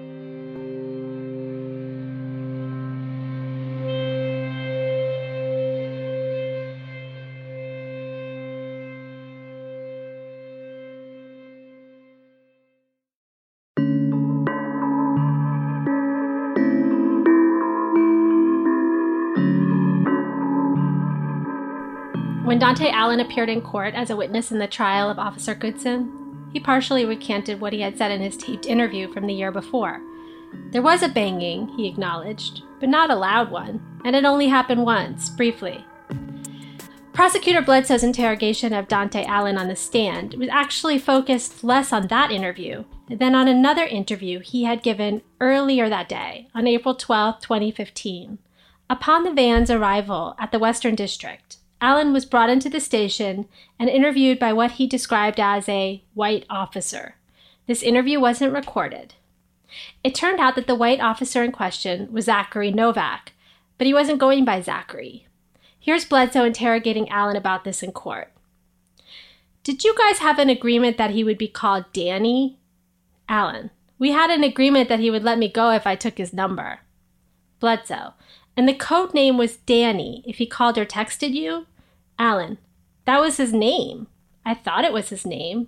When Dante Allen appeared in court as a witness in the trial of Officer Goodson, he partially recanted what he had said in his taped interview from the year before. There was a banging, he acknowledged, but not a loud one, and it only happened once, briefly. Prosecutor Bledsoe's interrogation of Dante Allen on the stand was actually focused less on that interview than on another interview he had given earlier that day, on April twelfth, twenty fifteen. Upon the van's arrival at the Western District, Allen was brought into the station and interviewed by what he described as a white officer. This interview wasn't recorded. It turned out that the white officer in question was Zachary Novak, but he wasn't going by Zachary. Here's Bledsoe interrogating Allen about this in court. Did you guys have an agreement that he would be called Danny? Allen: we had an agreement that he would let me go if I took his number. Bledsoe: and the code name was Danny if he called or texted you? Allen: that was his name. I thought it was his name.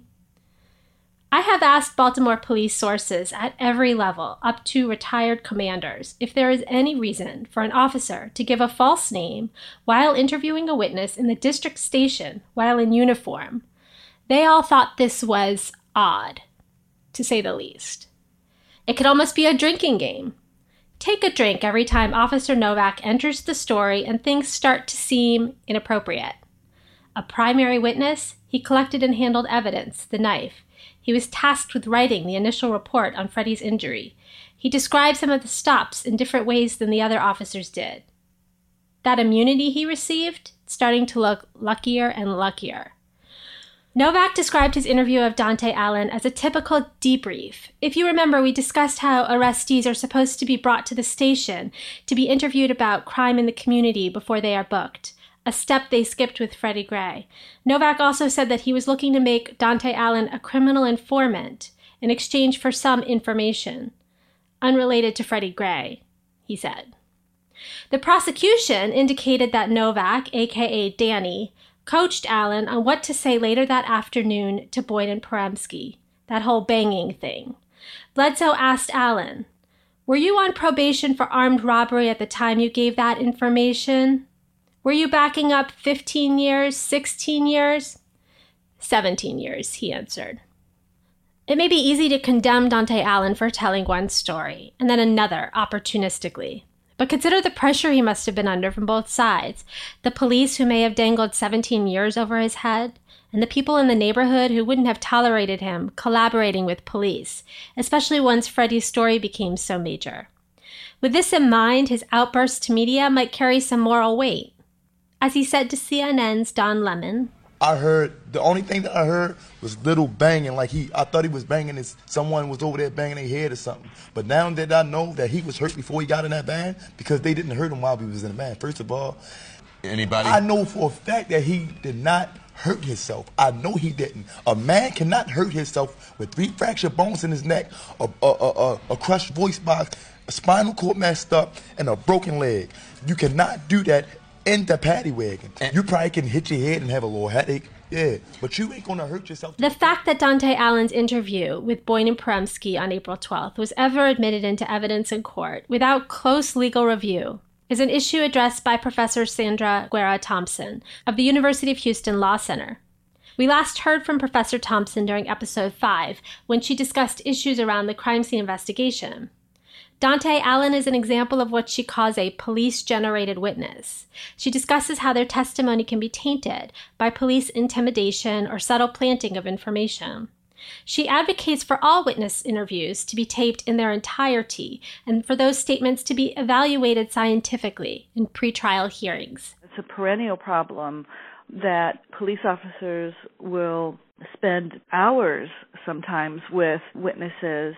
I have asked Baltimore police sources at every level, up to retired commanders, if there is any reason for an officer to give a false name while interviewing a witness in the district station while in uniform. They all thought this was odd, to say the least. It could almost be a drinking game. Take a drink every time Officer Novak enters the story and things start to seem inappropriate. A primary witness, he collected and handled evidence, the knife. He was tasked with writing the initial report on Freddie's injury. He described some of the stops in different ways than the other officers did. That immunity he received, starting to look luckier and luckier. Novak described his interview of Dante Allen as a typical debrief. If you remember, we discussed how arrestees are supposed to be brought to the station to be interviewed about crime in the community before they are booked, a step they skipped with Freddie Gray. Novak also said that he was looking to make Dante Allen a criminal informant in exchange for some information. unrelated to Freddie Gray, he said. The prosecution indicated that Novak, aka Danny, coached Allen on what to say later that afternoon to Boyd and Poremski, that whole banging thing. Bledsoe asked Allen, "Were you on probation for armed robbery at the time you gave that information? Were you backing up fifteen years, sixteen years? seventeen years, he answered. It may be easy to condemn Dante Allen for telling one story and then another opportunistically. But consider the pressure he must have been under from both sides. The police who may have dangled seventeen years over his head, and the people in the neighborhood who wouldn't have tolerated him collaborating with police, especially once Freddie's story became so major. With this in mind, his outburst to media might carry some moral weight. As he said to C N N's Don Lemon, I heard, the only thing that I heard was little banging, like he, I thought he was banging his, someone was over there banging their head or something. But now that I know that he was hurt before he got in that van, because they didn't hurt him while he was in the van. First of all, anybody? I know for a fact that he did not hurt himself. I know he didn't. A man cannot hurt himself with three fractured bones in his neck, a, a, a, a, a crushed voice box, a spinal cord messed up, and a broken leg. You cannot do that in the paddy wagon. You probably can hit your head and have a little headache, yeah, but you ain't gonna hurt yourself. The fact that Dante Allen's interview with Boyd and Poremski on April twelfth was ever admitted into evidence in court without close legal review is an issue addressed by Professor Sandra Guerra Thompson of the University of Houston Law Center. We last heard from Professor Thompson during episode five when she discussed issues around the crime scene investigation. Dante Allen is an example of what she calls a police-generated witness. She discusses how their testimony can be tainted by police intimidation or subtle planting of information. She advocates for all witness interviews to be taped in their entirety and for those statements to be evaluated scientifically in pretrial hearings. It's a perennial problem that police officers will spend hours sometimes with witnesses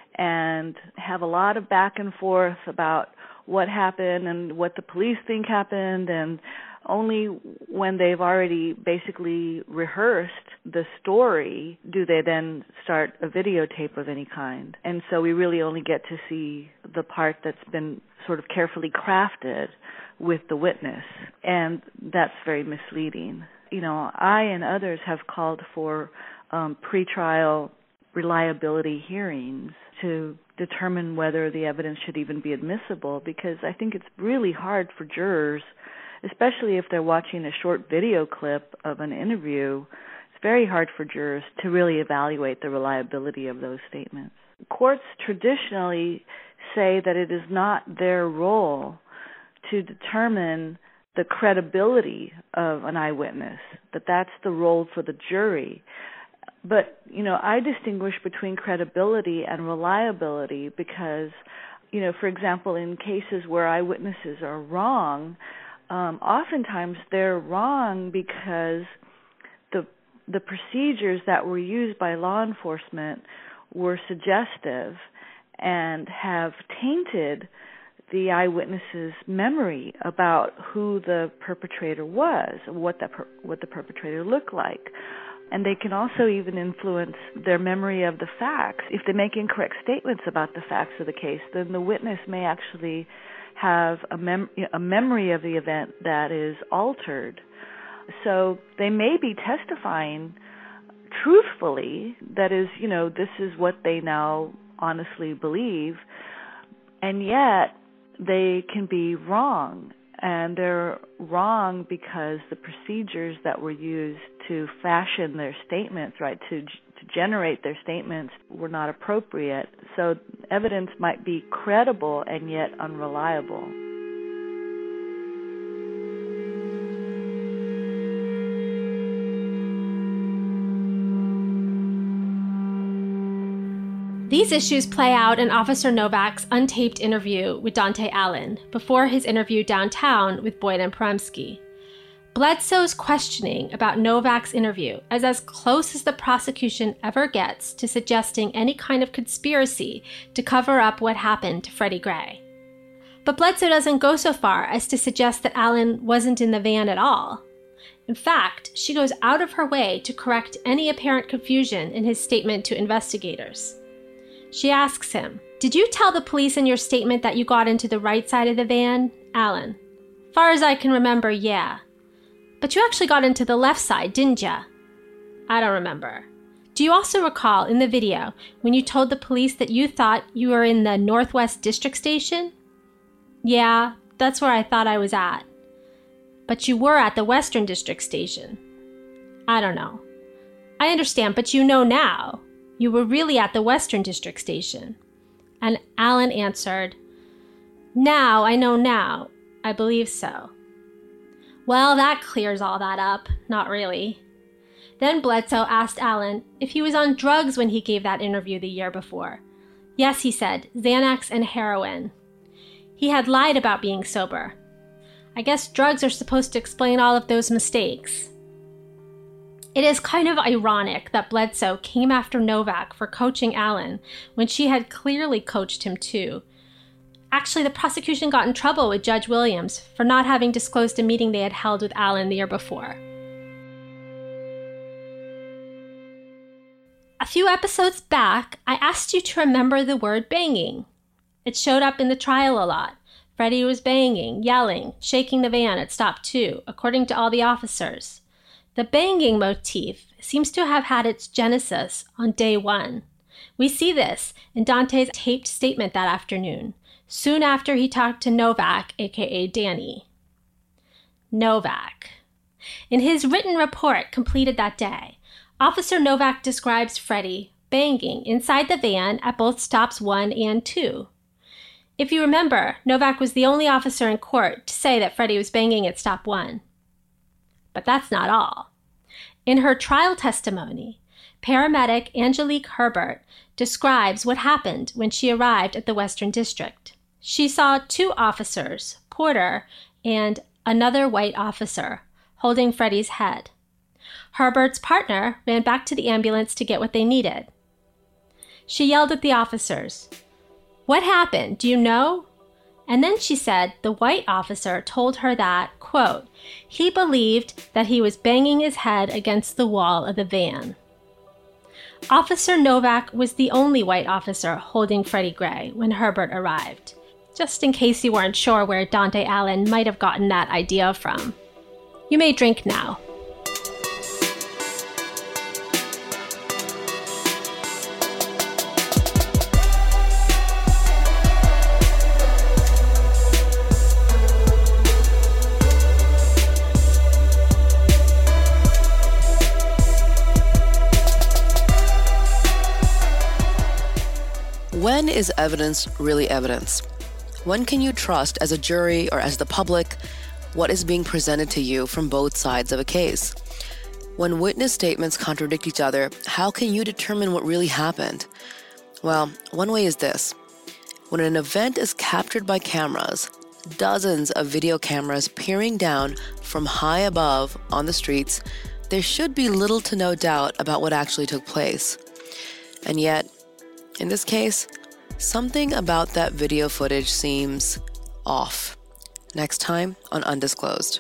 and have a lot of back and forth about what happened and what the police think happened, and only when they've already basically rehearsed the story do they then start a videotape of any kind. And so we really only get to see the part that's been sort of carefully crafted with the witness, and that's very misleading. You know, I and others have called for um, pretrial reliability hearings to determine whether the evidence should even be admissible, because I think it's really hard for jurors, especially if they're watching a short video clip of an interview, it's very hard for jurors to really evaluate the reliability of those statements. Courts traditionally say that it is not their role to determine the credibility of an eyewitness, that that's the role for the jury. But, you know, I distinguish between credibility and reliability because, you know, for example, in cases where eyewitnesses are wrong, um, oftentimes they're wrong because the the procedures that were used by law enforcement were suggestive and have tainted the eyewitness's memory about who the perpetrator was, what the per- what the perpetrator looked like. And they can also even influence their memory of the facts. If they make incorrect statements about the facts of the case, then the witness may actually have a, mem- a memory of the event that is altered. So they may be testifying truthfully, that is, you know, this is what they now honestly believe, and yet they can be wrong. And they're wrong because the procedures that were used to fashion their statements, right, to to generate their statements were not appropriate. So evidence might be credible and yet unreliable. These issues play out in Officer Novak's untaped interview with Dante Allen before his interview downtown with Boyd and Poremski. Bledsoe's questioning about Novak's interview is as close as the prosecution ever gets to suggesting any kind of conspiracy to cover up what happened to Freddie Gray. But Bledsoe doesn't go so far as to suggest that Allen wasn't in the van at all. In fact, she goes out of her way to correct any apparent confusion in his statement to investigators. She asks him, "Did you tell the police in your statement that you got into the right side of the van?" Alan: "Far as I can remember, yeah." "But you actually got into the left side, didn't ya?" "I don't remember." "Do you also recall in the video when you told the police that you thought you were in the Northwest District Station?" "Yeah, that's where I thought I was at." "But you were at the Western District Station." "I don't know." "I understand, but you know now. You were really at the Western District Station." And Alan answered, "Now, I know now. I believe so." Well, that clears all that up. Not really. Then Bledsoe asked Alan if he was on drugs when he gave that interview the year before. Yes, he said, Xanax and heroin. He had lied about being sober. I guess drugs are supposed to explain all of those mistakes. It is kind of ironic that Bledsoe came after Novak for coaching Alan when she had clearly coached him too. Actually, the prosecution got in trouble with Judge Williams for not having disclosed a meeting they had held with Alan the year before. A few episodes back, I asked you to remember the word banging. It showed up in the trial a lot. Freddie was banging, yelling, shaking the van at stop two, according to all the officers. The banging motif seems to have had its genesis on day one. We see this in Dante's taped statement that afternoon, soon after he talked to Novak, aka Danny. Novak. In his written report completed that day, Officer Novak describes Freddie banging inside the van at both stops one and two. If you remember, Novak was the only officer in court to say that Freddie was banging at stop one. But that's not all. In her trial testimony, paramedic Angelique Herbert describes what happened when she arrived at the Western District. She saw two officers, Porter and another white officer, holding Freddie's head. Herbert's partner ran back to the ambulance to get what they needed. She yelled at the officers, "What happened? Do you know?" And then she said the white officer told her that, quote, he believed that he was banging his head against the wall of the van. Officer Novak was the only white officer holding Freddie Gray when Herbert arrived, just in case you weren't sure where Dante Allen might have gotten that idea from. You may drink now. When is evidence really evidence? When can you trust as a jury or as the public what is being presented to you from both sides of a case? When witness statements contradict each other, how can you determine what really happened? Well, one way is this. When an event is captured by cameras, dozens of video cameras peering down from high above on the streets, there should be little to no doubt about what actually took place. And yet, in this case, something about that video footage seems off. Next time on Undisclosed.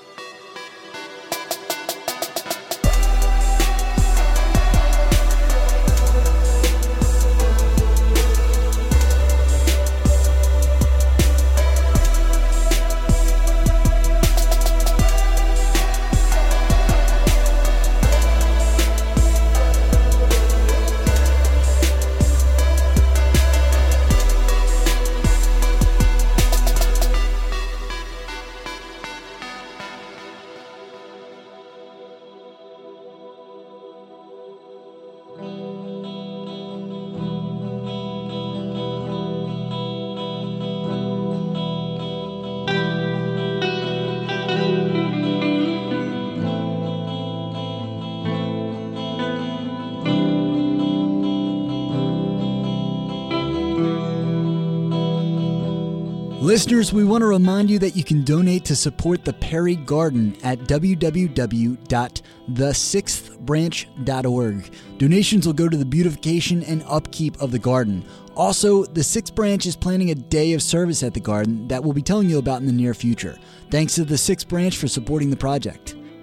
Listeners, we want to remind you that you can donate to support the Perry Garden at w w w dot the sixth branch dot org. Donations will go to the beautification and upkeep of the garden. Also, the Sixth Branch is planning a day of service at the garden that we'll be telling you about in the near future. Thanks to the Sixth Branch for supporting the project.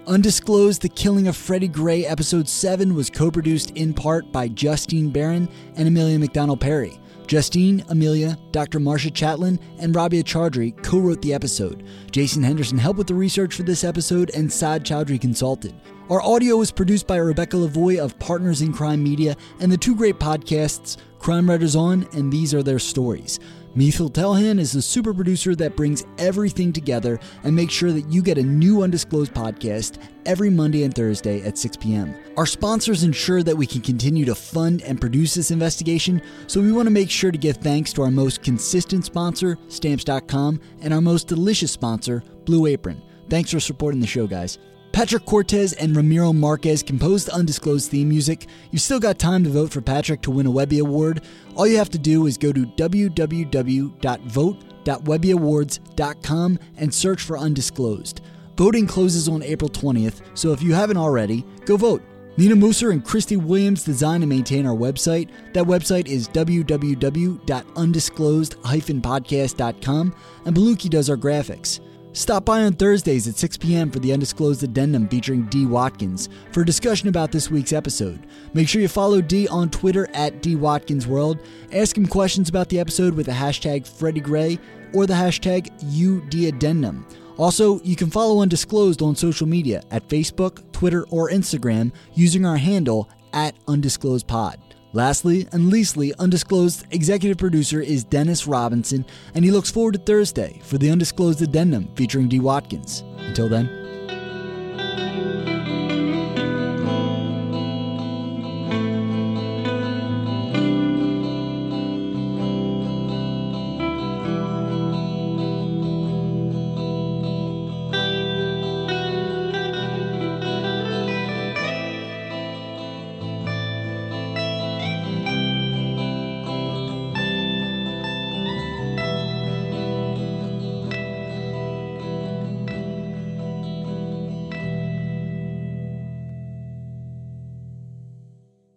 Undisclosed: The Killing of Freddie Gray Episode seven was co-produced in part by Justine Barron and Amelia McDonald Perry. Justine, Amelia, Doctor Marsha Chatlin, and Rabia Chaudhry co-wrote the episode. Jason Henderson helped with the research for this episode, and Saad Chaudhry consulted. Our audio was produced by Rebecca Lavoie of Partners in Crime Media and the two great podcasts, Crime Writers On and These Are Their Stories. Mithil Telhan is the super producer that brings everything together and makes sure that you get a new Undisclosed podcast every Monday and Thursday at six p.m. Our sponsors ensure that we can continue to fund and produce this investigation, so we want to make sure to give thanks to our most consistent sponsor, Stamps dot com, and our most delicious sponsor, Blue Apron. Thanks for supporting the show, guys. Patrick Cortez and Ramiro Marquez composed the Undisclosed theme music. You've still got time to vote for Patrick to win a Webby Award. All you have to do is go to w w w dot vote dot webby awards dot com and search for Undisclosed. Voting closes on April twentieth, so if you haven't already, go vote. Nina Musser and Christy Williams design and maintain our website. That website is w w w dot undisclosed dash podcast dot com, and Beluki does our graphics. Stop by on Thursdays at six p.m. for the Undisclosed Addendum featuring D. Watkins for a discussion about this week's episode. Make sure you follow D on Twitter at D Watkins World. Ask him questions about the episode with the hashtag Freddie Gray or the hashtag U D Addendum. Also, you can follow Undisclosed on social media at Facebook, Twitter, or Instagram using our handle at Undisclosed Pod. Lastly, and leastly, Undisclosed executive producer is Dennis Robinson, and he looks forward to Thursday for the Undisclosed Addendum featuring D. Watkins. Until then,